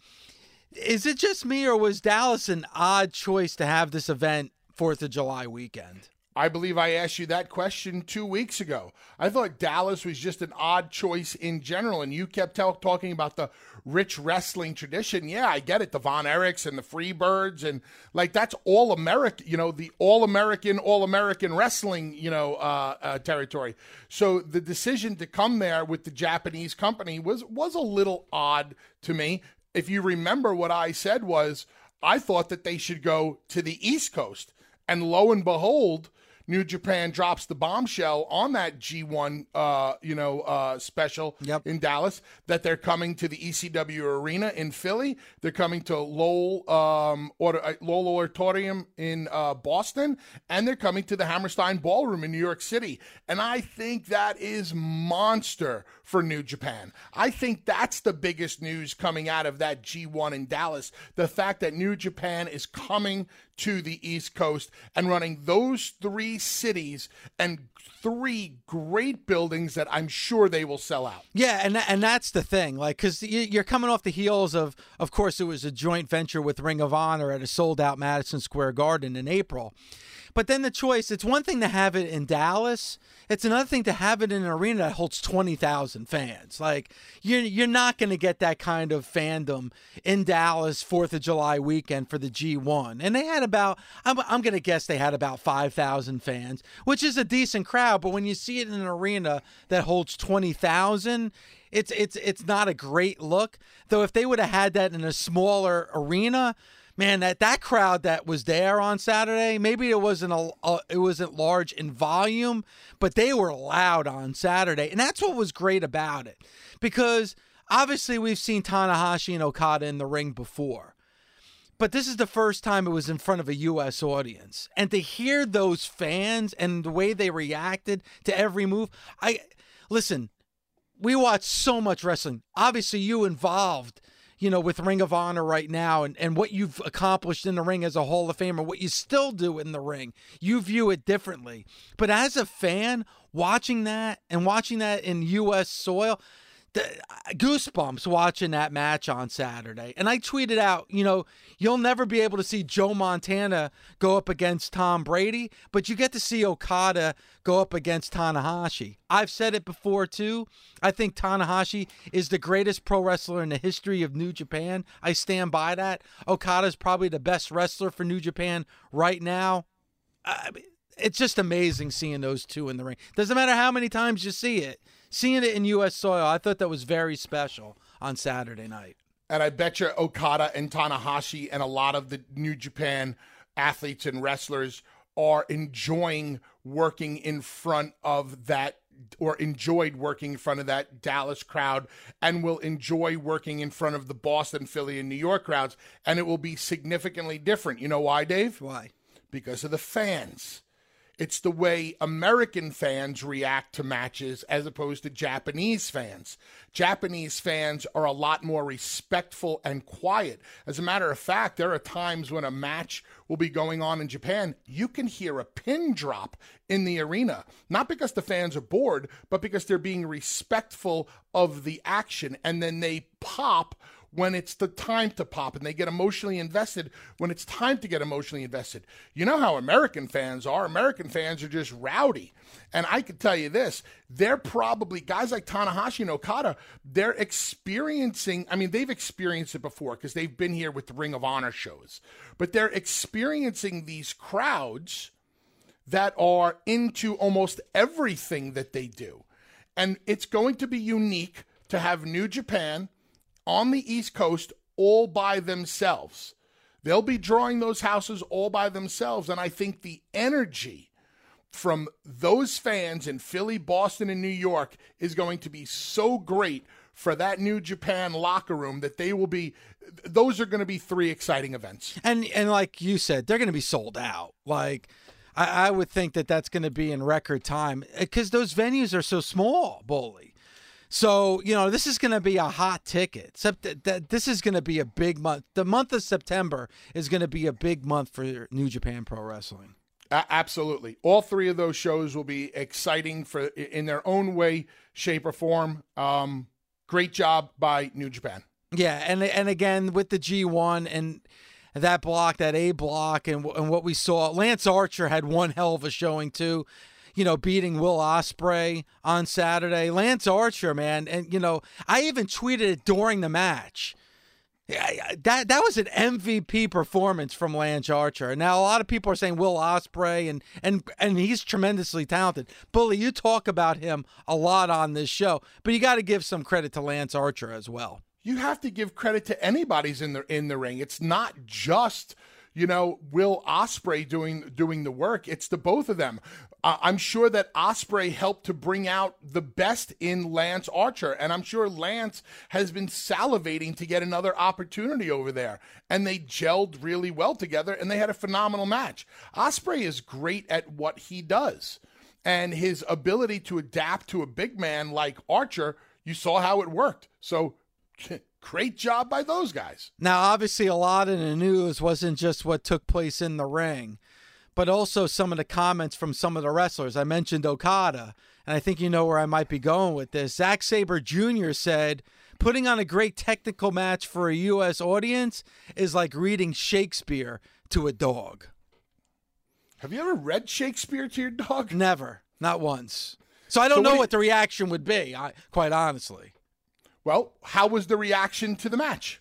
is it just me, or was Dallas an odd choice to have this event fourth of July weekend? I believe I asked you that question two weeks ago. I thought Dallas was just an odd choice in general, and you kept t- talking about the rich wrestling tradition. Yeah, I get it. The Von Erichs and the Freebirds, and like that's all American, you know, the all-American, all-American wrestling, you know, uh, uh, territory. So the decision to come there with the Japanese company was was a little odd to me. If you remember, what I said was I thought that they should go to the East Coast, and lo and behold, New Japan drops the bombshell on that G one, uh, you know, uh, special yep. in Dallas, that they're coming to the E C W Arena in Philly. They're coming to Lowell, um, or, Lowell Auditorium in uh, Boston, and they're coming to the Hammerstein Ballroom in New York City. And I think that is monster for New Japan. I think that's the biggest news coming out of that G one in Dallas, the fact that New Japan is coming to the East Coast and running those three cities and three great buildings that I'm sure they will sell out. Yeah, and and that's the thing, like, because you're coming off the heels of, of course, it was a joint venture with Ring of Honor at a sold-out Madison Square Garden in April. But then the choice, it's one thing to have it in Dallas. It's another thing to have it in an arena that holds twenty thousand fans. Like, you're, you're not going to get that kind of fandom in Dallas fourth of July weekend for the G one. And they had about, I'm, I'm going to guess they had about five thousand fans, which is a decent crowd. But when you see it in an arena that holds twenty thousand, it's, it's, it's not a great look. Though if they would have had that in a smaller arena, man, that, that crowd that was there on Saturday, maybe it wasn't a, a it wasn't large in volume, but they were loud on Saturday, and that's what was great about it. Because obviously we've seen Tanahashi and Okada in the ring before, but this is the first time it was in front of a U S audience, and to hear those fans and the way they reacted to every move, I listen. We watch so much wrestling. Obviously, you involved. you know, with Ring of Honor right now and, and what you've accomplished in the ring as a Hall of Famer, what you still do in the ring, you view it differently. But as a fan, watching that and watching that in U S soil, the, goosebumps watching that match on Saturday. And I tweeted out, you know, you'll never be able to see Joe Montana go up against Tom Brady, but you get to see Okada go up against Tanahashi. I've said it before, too. I think Tanahashi is the greatest pro wrestler in the history of New Japan. I stand by that. Okada's probably the best wrestler for New Japan right now. I mean, it's just amazing seeing those two in the ring. Doesn't matter how many times you see it. Seeing it in U S soil, I thought that was very special on Saturday night. And I bet you Okada and Tanahashi and a lot of the New Japan athletes and wrestlers are enjoying working in front of that, or enjoyed working in front of that Dallas crowd, and will enjoy working in front of the Boston, Philly, and New York crowds. And it will be significantly different. You know why, Dave? Why? Because of the fans. It's the way American fans react to matches as opposed to Japanese fans. Japanese fans are a lot more respectful and quiet. As a matter of fact, there are times when a match will be going on in Japan, you can hear a pin drop in the arena. Not because the fans are bored, but because they're being respectful of the action, and then they pop when it's the time to pop, and they get emotionally invested when it's time to get emotionally invested. You know how American fans are. American fans are just rowdy. And I can tell you this, they're probably, guys like Tanahashi and Okada, they're experiencing, I mean, they've experienced it before because they've been here with the Ring of Honor shows, but they're experiencing these crowds that are into almost everything that they do. And it's going to be unique to have New Japan on the East Coast all by themselves. They'll be drawing those houses all by themselves, and I think the energy from those fans in Philly, Boston, and New York is going to be so great for that New Japan locker room that they will be, those are going to be three exciting events. And and like you said, they're going to be sold out. Like, I, I would think that that's going to be in record time because those venues are so small, Bully. So, you know, this is going to be a hot ticket. Except that, that this is going to be a big month. The month of September is going to be a big month for New Japan Pro Wrestling. Uh, absolutely. All three of those shows will be exciting for in their own way, shape, or form. Um, great job by New Japan. Yeah, and and again, with the G one and that block, that A block, and, and what we saw, Lance Archer had one hell of a showing, too. You know, beating Will Ospreay on Saturday. Lance Archer, man. And, you know, I even tweeted it during the match. That that was an M V P performance from Lance Archer. Now, a lot of people are saying Will Ospreay, and, and, and he's tremendously talented. Bully, you talk about him a lot on this show, but you got to give some credit to Lance Archer as well. You have to give credit to anybody's in the, in the ring. It's not just, you know, Will Ospreay doing doing the work. It's the both of them. Uh, I'm sure that Ospreay helped to bring out the best in Lance Archer, and I'm sure Lance has been salivating to get another opportunity over there. And they gelled really well together, and they had a phenomenal match. Ospreay is great at what he does, and his ability to adapt to a big man like Archer, you saw how it worked. So great job by those guys. Now, obviously, a lot in the news wasn't just what took place in the ring, but also some of the comments from some of the wrestlers. I mentioned Okada, and I think you know where I might be going with this. Zack Sabre Junior said, putting on a great technical match for a U S audience is like reading Shakespeare to a dog. Have you ever read Shakespeare to your dog? Never. Not once. So I don't so know what, you- what the reaction would be, I, quite honestly. Well, how was the reaction to the match?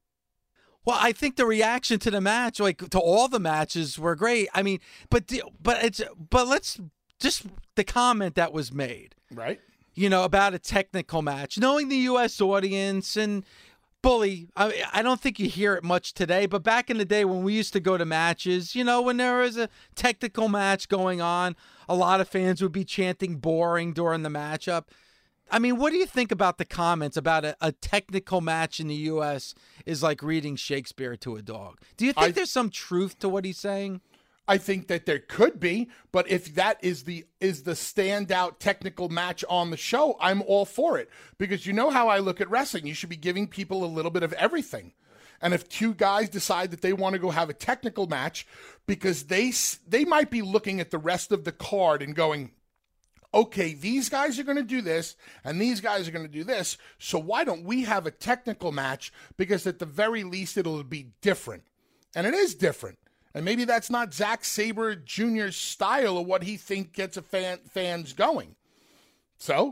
Well, I think the reaction to the match, like to all the matches, were great. I mean, but the, but it's but let's just the comment that was made, right? You know, about a technical match, knowing the U S audience and Bully. I I don't think you hear it much today, but back in the day when we used to go to matches, you know, when there was a technical match going on, a lot of fans would be chanting "boring" during the matchup. I mean, what do you think about the comments about a, a technical match in the U S is like reading Shakespeare to a dog? Do you think I, there's some truth to what he's saying? I think that there could be, but if that is the is the standout technical match on the show, I'm all for it. Because you know how I look at wrestling. You should be giving people a little bit of everything. And if two guys decide that they want to go have a technical match because they they might be looking at the rest of the card and going, okay, these guys are going to do this and these guys are going to do this, so why don't we have a technical match? Because at the very least it'll be different. And it is different. And maybe that's not Zack Sabre Junior's style of what he thinks gets a fan, fans going. So,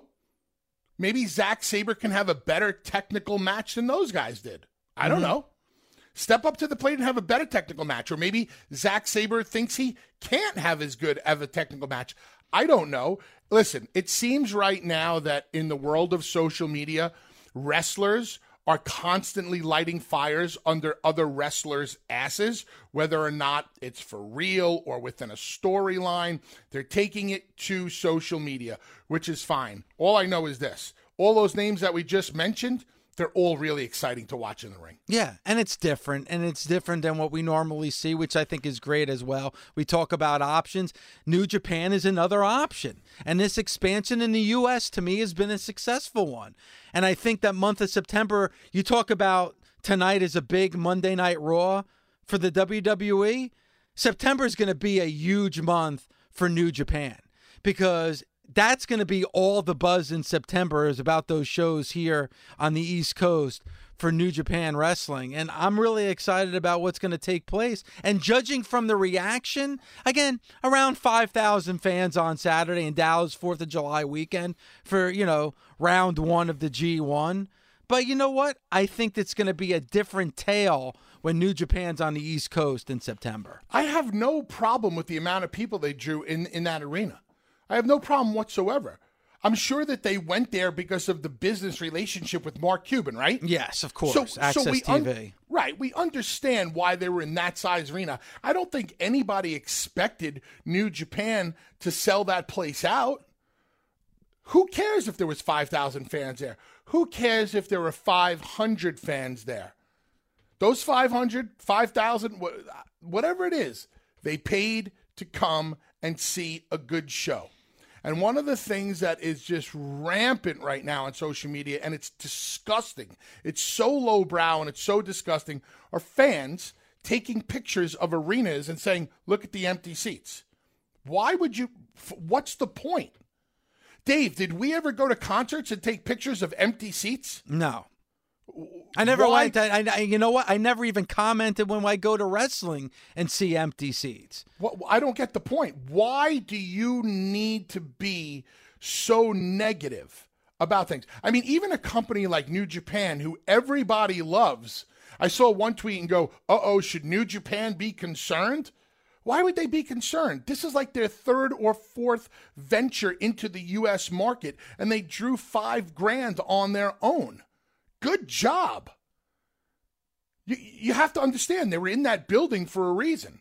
maybe Zack Sabre can have a better technical match than those guys did. I don't mm-hmm. know. Step up to the plate and have a better technical match. Or maybe Zack Sabre thinks he can't have as good of a technical match. I don't know. Listen, it seems right now that in the world of social media, wrestlers are constantly lighting fires under other wrestlers' asses, whether or not it's for real or within a storyline. They're taking it to social media, which is fine. All I know is this. All those names that we just mentioned, they're all really exciting to watch in the ring. Yeah, and it's different, and it's different than what we normally see, which I think is great as well. We talk about options. New Japan is another option, and this expansion in the U S to me has been a successful one. And I think that month of September, you talk about tonight as a big Monday Night Raw for the W W E. September is going to be a huge month for New Japan because that's going to be all the buzz in September is about those shows here on the East Coast for New Japan Wrestling. And I'm really excited about what's going to take place. And judging from the reaction, again, around five thousand fans on Saturday in Dallas, fourth of July weekend for, you know, round one of the G one. But you know what? I think it's going to be a different tale when New Japan's on the East Coast in September. I have no problem with the amount of people they drew in, in that arena. I have no problem whatsoever. I'm sure that they went there because of the business relationship with Mark Cuban, right? Yes, of course. So, Access so we T V. Un- right. We understand why they were in that size arena. I don't think anybody expected New Japan to sell that place out. Who cares if there was five thousand fans there? Who cares if there were five hundred fans there? Those five hundred, five thousand, whatever it is, they paid to come and see a good show. And one of the things that is just rampant right now on social media, and it's disgusting, it's so lowbrow and it's so disgusting, are fans taking pictures of arenas and saying, look at the empty seats. Why would you, what's the point? Dave, did we ever go to concerts and take pictures of empty seats? No. I never Why? went. I, I, you know what? I never even commented when I go to wrestling and see empty seats. Well, I don't get the point. Why do you need to be so negative about things? I mean, even a company like New Japan, who everybody loves, I saw one tweet and go, uh-oh, should New Japan be concerned? Why would they be concerned? This is like their third or fourth venture into the U S market, and they drew five grand on their own. Good job. You, you have to understand, they were in that building for a reason.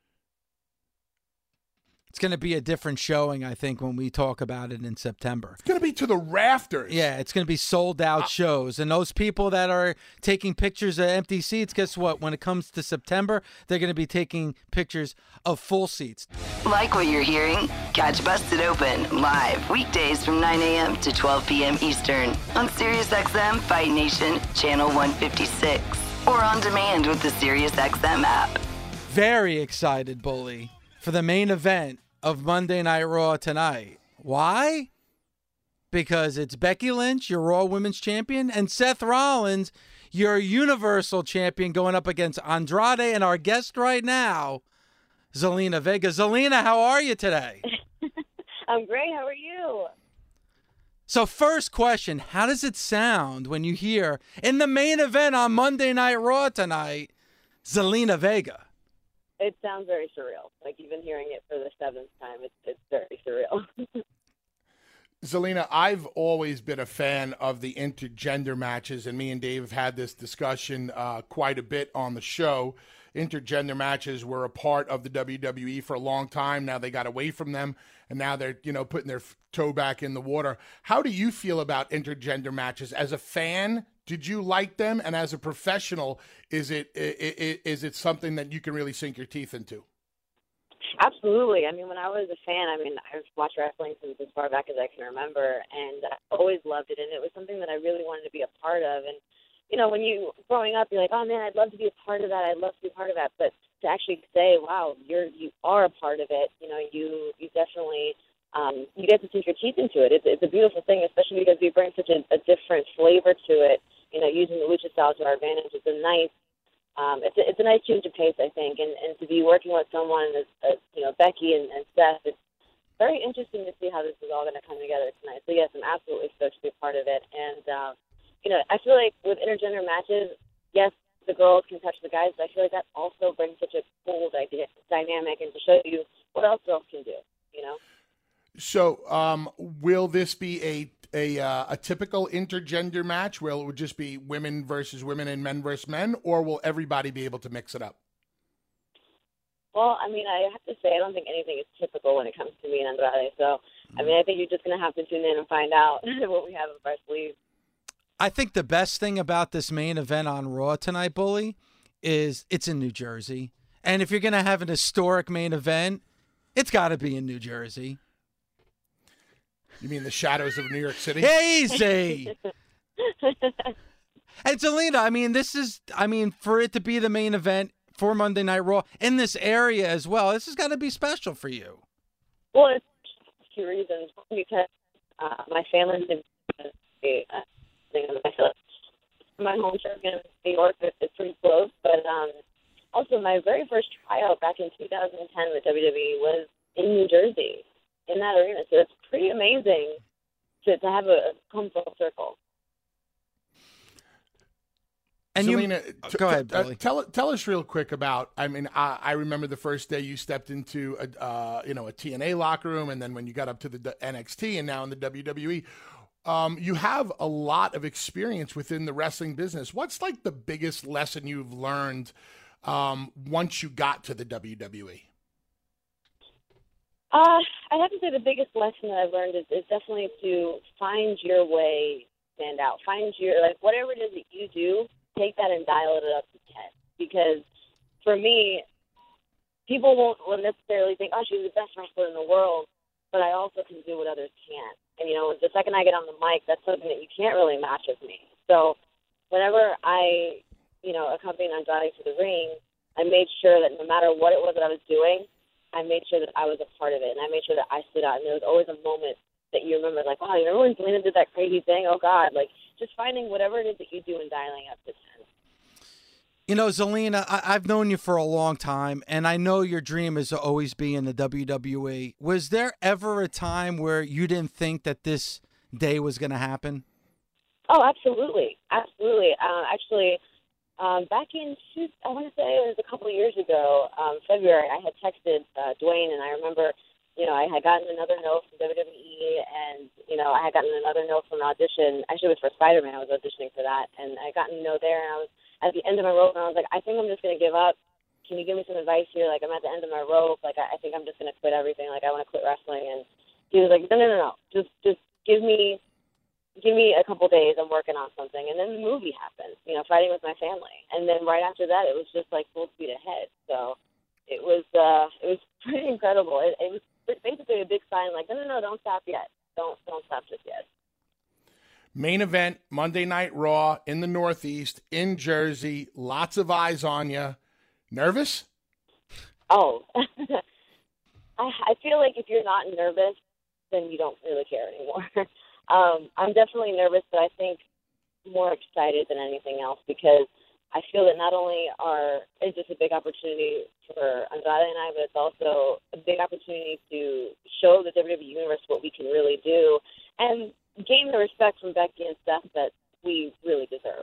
It's going to be a different showing, I think, when we talk about it in September. It's going to be to the rafters. Yeah, it's going to be sold-out uh, shows. And those people that are taking pictures of empty seats, guess what? When it comes to September, they're going to be taking pictures of full seats. Like what you're hearing? Catch Busted Open live weekdays from nine a.m. to twelve p.m. Eastern on SiriusXM Fight Nation Channel one fifty-six or on demand with the SiriusXM app. Very excited, Bully, for the main event of Monday Night Raw tonight. Why? Because it's Becky Lynch, your Raw Women's Champion, and Seth Rollins, your Universal Champion, going up against Andrade and our guest right now, Zelina Vega. Zelina, how are you today? I'm great. How are you? So first question, how does it sound when you hear in the main event on Monday Night Raw tonight, Zelina Vega? It sounds very surreal. Like, even hearing it for the seventh time, it's it's very surreal. Zelina, I've always been a fan of the intergender matches, and me and Dave have had this discussion uh, quite a bit on the show. Intergender matches were a part of the W W E for a long time. Now they got away from them, and now they're, you know, putting their toe back in the water. How do you feel about intergender matches? As a fan, did you like them? And as a professional, is it is it something that you can really sink your teeth into? Absolutely. I mean, when I was a fan, I mean, I've watched wrestling since as far back as I can remember, and I always loved it, and it was something that I really wanted to be a part of. And, you know, when you, growing up, you're like, oh, man, I'd love to be a part of that. I'd love to be a part of that. But to actually say, wow, you're, you are a part of it, you know, you, you definitely, um, you get to sink your teeth into it. It's, it's a beautiful thing, especially because we bring such a, a different flavor to it, you know, using the lucha style to our advantage. It's a nice, Um, it's, a, it's a nice change of pace, I think, and, and to be working with someone as, as you know, Becky and, and Seth, it's very interesting to see how this is all going to come together tonight. So, yes, I'm absolutely stoked to be a part of it. And, um, you know, I feel like with intergender matches, yes, the girls can touch the guys, but I feel like that also brings such a cool idea, dynamic and to show you what else girls can do, you know? So, um, will this be a a uh, a typical intergender match where it would just be women versus women and men versus men, or will everybody be able to mix it up? Well, I mean, I have to say, I don't think anything is typical when it comes to me and Andrade. So, I mean, I think you're just going to have to tune in and find out what we have up our sleeves. I think the best thing about this main event on Raw tonight, Bully, is it's in New Jersey. And if you're going to have an historic main event, it's got to be in New Jersey. You mean the shadows of New York City? Easy. And Zelina, I mean, this is, I mean, for it to be the main event for Monday Night Raw in this area as well, this has got to be special for you. Well, it's two reasons. Because uh, my family's in uh, my home church in New York. It's pretty close, but um, also my very first tryout back in two thousand ten with W W E was in New Jersey, in that arena. So it's pretty amazing to, to have a come full circle. And Zelina, you, t- go ahead, t- uh, Billy. tell tell us real quick about. I mean, I, I remember the first day you stepped into a uh, you know a T N A locker room, and then when you got up to the N X T, and now in the W W E. Um, you have a lot of experience within the wrestling business. What's like the biggest lesson you've learned um, once you got to the W W E? Uh, I'd have to say the biggest lesson that I've learned is, is definitely to find your way, stand out. Find your, like, whatever it is that you do, take that and dial it up to ten. Because for me, people won't necessarily think, oh, she's the best wrestler in the world, but I also can do what others can't. And, you know, the second I get on the mic, that's something that you can't really match with me. So whenever I, you know, accompanied Andrade to the ring, I made sure that no matter what it was that I was doing, I made sure that I was a part of it. And I made sure that I stood out. And there was always a moment that you remember, like, wow, you remember when Zelina did that crazy thing? Oh, God. Like, just finding whatever it is that you do and dialing up to ten. You know, Zelina, I- I've known you for a long time, and I know your dream is to always be in the W W E. Was there ever a time where you didn't think that this day was going to happen? Oh, absolutely. Absolutely. Uh, actually, um, back in, I want to say it was a couple of years ago, um, February, I had texted uh, Dwayne, and I remember, you know, I had gotten another note from W W E, and, you know, I had gotten another note from an audition. Actually, it was for Spider-Man. I was auditioning for that, and I got a note there, and I was at the end of my rope, and I was like, I think I'm just going to give up. Can you give me some advice here? Like, I'm at the end of my rope. Like, I, I think I'm just going to quit everything. Like, I want to quit wrestling. And he was like, no, no, no, no. Just just give me give me a couple days. I'm working on something. And then the movie happened, you know, Fighting with My Family. And then right after that, it was just, like, full speed ahead. So it was uh, it was pretty incredible. It, it was basically a big sign, like, no, no, no, don't stop yet. Don't, don't stop just yet. Main event, Monday Night Raw in the Northeast, in Jersey. Lots of eyes on you. Nervous? Oh, I, I feel like if you're not nervous, then you don't really care anymore. um, I'm definitely nervous, but I think more excited than anything else because I feel that not only are is this a big opportunity for Andrade and I, but it's also a big opportunity to show the W W E Universe what we can really do and gain the respect from Becky and Seth that we really deserve.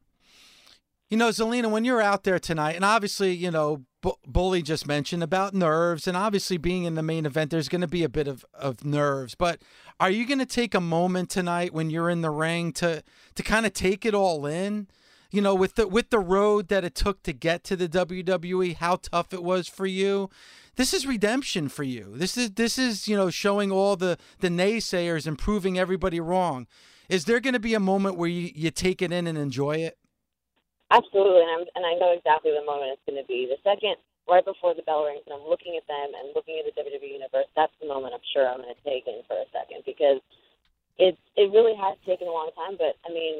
You know, Zelina, when you're out there tonight, and obviously, you know, B- Bully just mentioned about nerves, and obviously being in the main event, there's going to be a bit of, of nerves. But are you going to take a moment tonight when you're in the ring to to kind of take it all in? You know, with the with the road that it took to get to the W W E, how tough it was for you. This is redemption for you. This is this is you know showing all the the naysayers and proving everybody wrong. Is there going to be a moment where you, you take it in and enjoy it? Absolutely, and, I'm, and I know exactly the moment it's going to be. The second right before the bell rings and I'm looking at them and looking at the W W E Universe, that's the moment I'm sure I'm going to take in for a second, because it, it really has taken a long time. But, I mean,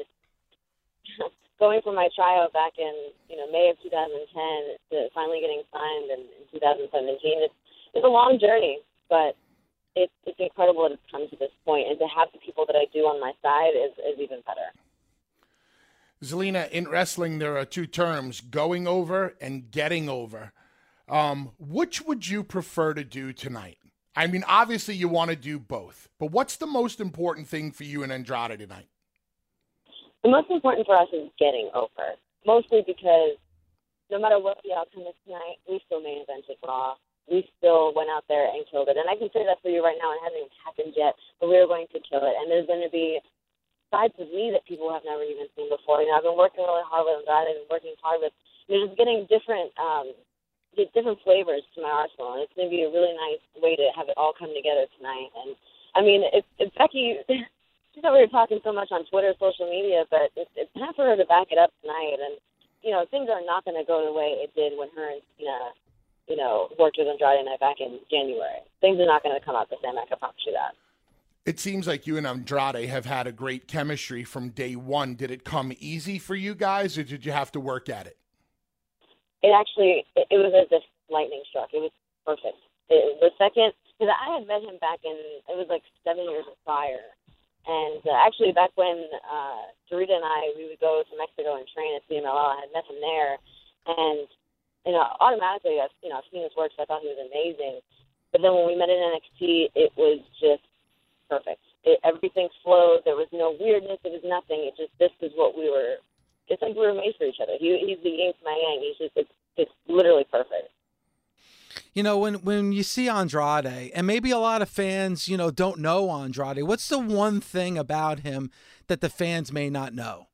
going from my tryout back in, you know, May of two thousand ten to finally getting signed in, in two thousand seventeen, it's, it's a long journey, but it's, it's incredible that it's come to this point, and to have the people that I do on my side is, is even better. Zelina, in wrestling, there are two terms, going over and getting over. Um, which would you prefer to do tonight? I mean, obviously you want to do both, but what's the most important thing for you and Andrade tonight? The most important for us is getting over, mostly because no matter what the outcome is tonight, we still main evented Raw. We still went out there and killed it. And I can say that for you right now. It hasn't even happened yet, but we are going to kill it. And there's going to be sides of me that people have never even seen before. You know, I've been working really hard with Andrade. I've been working hard with, you know, just getting different, um, different flavors to my arsenal. And it's going to be a really nice way to have it all come together tonight. And, I mean, if, if Becky, she thought we were talking so much on Twitter, social media, but it's, it's time for her to back it up tonight. And, you know, things are not going to go the way it did when her and Cena, you know, worked with Andrade and I back in January. Things are not going to come out the same. I can promise you that. It seems like you and Andrade have had a great chemistry from day one. Did it come easy for you guys, or did you have to work at it? It actually, it, it was as if lightning struck. It was perfect. It, the second, because I had met him back in, it was like seven years prior. And uh, actually back when uh, Dorita and I, we would go to Mexico and train at C M L L, I had met him there. And you know, automatically, I've, you know, I've seen his work, so I thought he was amazing. But then when we met in N X T, it was just perfect. It, everything flowed. There was no weirdness. It was nothing. It just, this is what we were, it's like we were made for each other. He, he's the yin to my yang. He's just, it's, it's literally perfect. You know, when, when you see Andrade, and maybe a lot of fans, you know, don't know Andrade, what's the one thing about him that the fans may not know?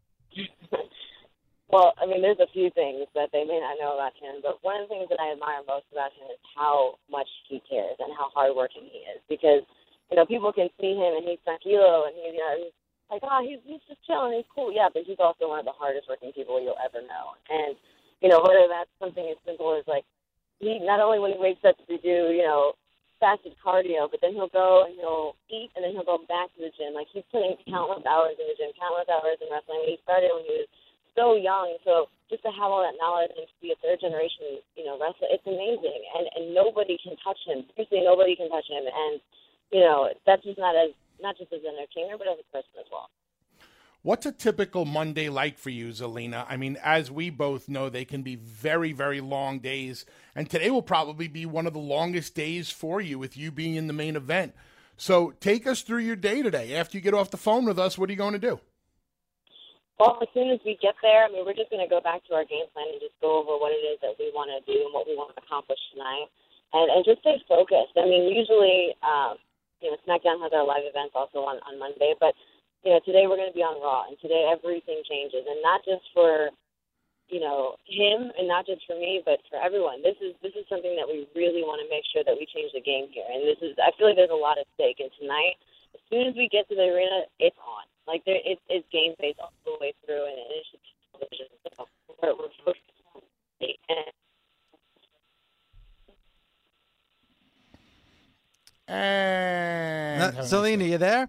Well, I mean, there's a few things that they may not know about him, but one of the things that I admire most about him is how much he cares and how hardworking he is. Because, you know, people can see him and he's tranquilo and he's, you know, he's like, oh, he's, he's just chilling, he's cool. Yeah, but he's also one of the hardest working people you'll ever know. And, you know, whether that's something as simple as, like, he not only when he wakes up to do, you know, fasted cardio, but then he'll go and he'll eat and then he'll go back to the gym. Like, he's putting countless hours in the gym, countless hours in wrestling. He started when he was so young, so just to have all that knowledge and to be a third generation, you know, wrestler, it's amazing. And and nobody can touch him. Seriously, nobody can touch him. And you know, that's just not as not just as an entertainer, but as a person as well. What's a typical Monday like for you, Zelina? I mean, as we both know, they can be very, very long days, and today will probably be one of the longest days for you with you being in the main event. So take us through your day today. After you get off the phone with us, what are you going to do? Well, as soon as we get there, I mean, we're just going to go back to our game plan and just go over what it is that we want to do and what we want to accomplish tonight, and, and just stay focused. I mean, usually, um, you know, SmackDown has our live events also on, on Monday, but, you know, today we're going to be on Raw, and today everything changes, and not just for, you know, him and not just for me, but for everyone. This is this is something that we really want to make sure that we change the game here, and this is, I feel like there's a lot at stake, and tonight, as soon as we get to the arena, it's on. Like, there, it, it's game-based all the way through, and it should be television. So we're, we're focused on it. And... Uh, Zelina, you there?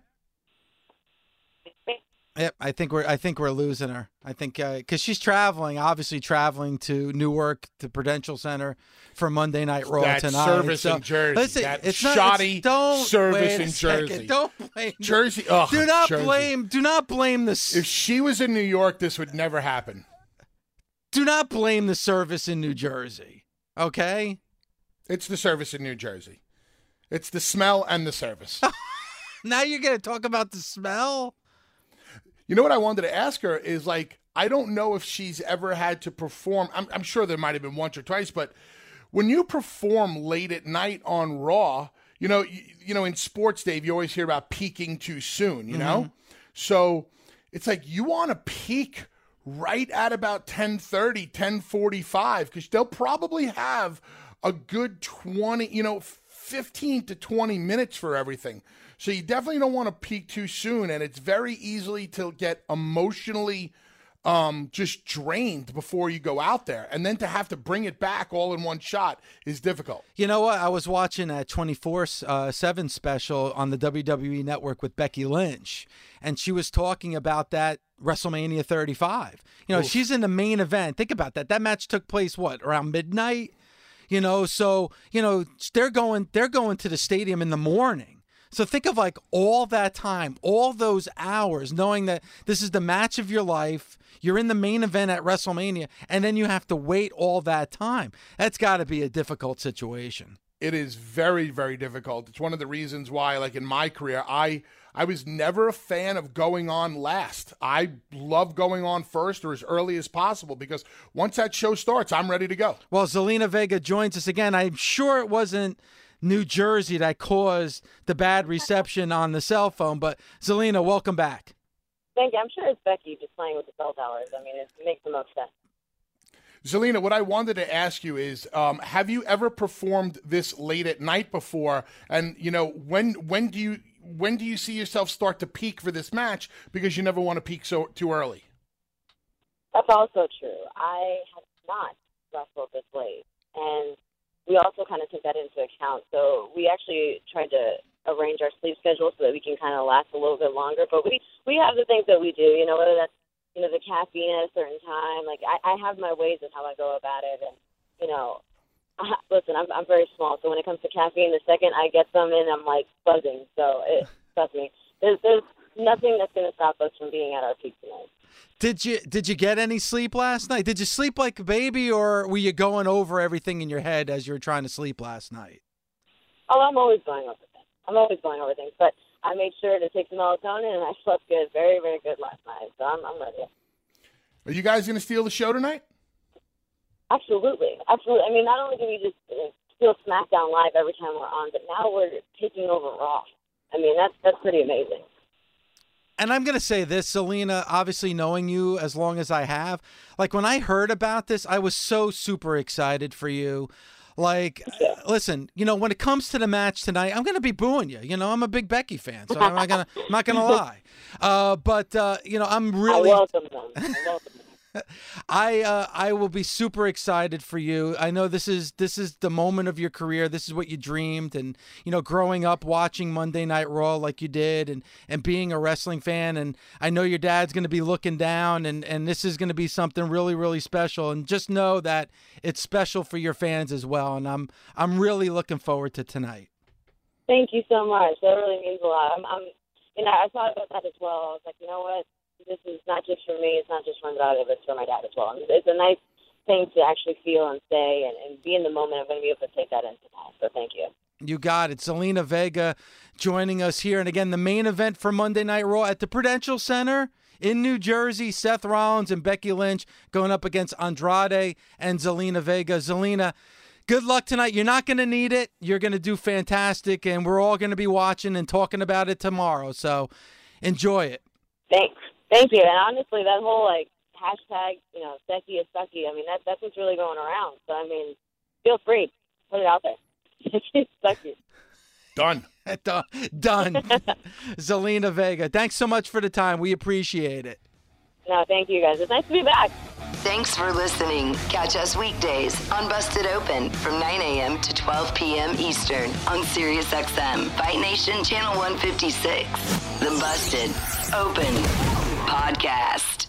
Yep, I think we're I think we're losing her. I think because uh, she's traveling, obviously traveling to Newark, to Prudential Center for Monday Night Raw that tonight. Service so, in Jersey. Listen, that it's shoddy not, it's, don't, service in second, Jersey. Don't blame Jersey. Ugh, do not Jersey. blame. Do not blame this. If she was in New York, this would never happen. Do not blame the service in New Jersey. Okay, it's the service in New Jersey. It's the smell and the service. Now you're going to talk about the smell? You know what I wanted to ask her is, like, I don't know if she's ever had to perform. I'm, I'm sure there might have been once or twice, but when you perform late at night on Raw, you know, you, you know, in sports, Dave, you always hear about peaking too soon, you mm-hmm. know? So it's like you want to peak right at about ten thirty, ten forty-five, because they'll probably have a good twenty, you know, fifteen to twenty minutes for everything. So you definitely don't want to peak too soon, and it's very easily to get emotionally um, just drained before you go out there. And then to have to bring it back all in one shot is difficult. You know what? I was watching a twenty-four seven special on the W W E Network with Becky Lynch, and she was talking about that WrestleMania thirty-five. You know, Oof. She's in the main event. Think about that. That match took place, what, around midnight? You know, so, you know, they're going, they're going to the stadium in the morning. So think of like all that time, all those hours, knowing that this is the match of your life. You're in the main event at WrestleMania, and then you have to wait all that time. That's got to be a difficult situation. It is very, very difficult. It's one of the reasons why, like in my career, I I was never a fan of going on last. I love going on first or as early as possible because once that show starts, I'm ready to go. Well, Zelina Vega joins us again. I'm sure it wasn't New Jersey that caused the bad reception on the cell phone, but Zelina, welcome back. Thank you. I'm sure it's Becky just playing with the cell towers. I mean, it makes the most sense. Zelina, what I wanted to ask you is, um, have you ever performed this late at night before? And, you know, when when do you when do you see yourself start to peak for this match? Because you never want to peak so too early. That's also true. I have not wrestled this late. And we also kind of took that into account. So we actually tried to arrange our sleep schedule so that we can kind of last a little bit longer. But we, we have the things that we do, you know, whether that's, you know, the caffeine at a certain time. Like, I, I have my ways of how I go about it. And, you know, I, listen, I'm, I'm very small. So when it comes to caffeine, the second I get some in, I'm, like, buzzing. So, it, trust me, there's, there's nothing that's going to stop us from being at our peak tonight. Did you did you get any sleep last night? Did you sleep like a baby, or were you going over everything in your head as you were trying to sleep last night? Oh, I'm always going over things. I'm always going over things. But I made sure to take some melatonin, and I slept good, very, very good last night. So I'm, I'm ready. Are you guys going to steal the show tonight? Absolutely. Absolutely. I mean, not only do we just uh, steal SmackDown Live every time we're on, but now we're taking over Raw. I mean, that's that's pretty amazing. And I'm going to say this, Zelina, obviously knowing you as long as I have, like when I heard about this, I was so super excited for you. Like, yeah. Listen, you know, when it comes to the match tonight, I'm going to be booing you. You know, I'm a big Becky fan, so I'm not going to I'm not going to lie. Uh, but, uh, you know, I'm really... I welcome them. I welcome them. I uh, I will be super excited for you. I know this is this is the moment of your career. This is what you dreamed, and you know, growing up watching Monday Night Raw like you did, and and being a wrestling fan. And I know your dad's going to be looking down, and and this is going to be something really really special. And just know that it's special for your fans as well. And I'm I'm really looking forward to tonight. Thank you so much. That really means a lot. I'm, I'm you know, I thought about that as well. I was like, you know what? This is not just for me. It's not just for Andrade, but it's for my dad as well. And it's a nice thing to actually feel and say and, and be in the moment. I'm going to be able to take that into now. So thank you. You got it. Zelina Vega joining us here. And again, the main event for Monday Night Raw at the Prudential Center in New Jersey. Seth Rollins and Becky Lynch going up against Andrade and Zelina Vega. Zelina, good luck tonight. You're not going to need it. You're going to do fantastic. And we're all going to be watching and talking about it tomorrow. So enjoy it. Thanks. Thank you. And honestly, that whole, like, hashtag, you know, Secky is sucky, I mean, that, that's what's really going around. So, I mean, feel free. Put it out there. Secky is sucky. Done. Done. Zelina Vega, thanks so much for the time. We appreciate it. No, thank you, guys. It's nice to be back. Thanks for listening. Catch us weekdays on Busted Open from nine a.m. to twelve p.m. Eastern on SiriusXM, Fight Nation Channel one fifty-six. The Busted Open Podcast.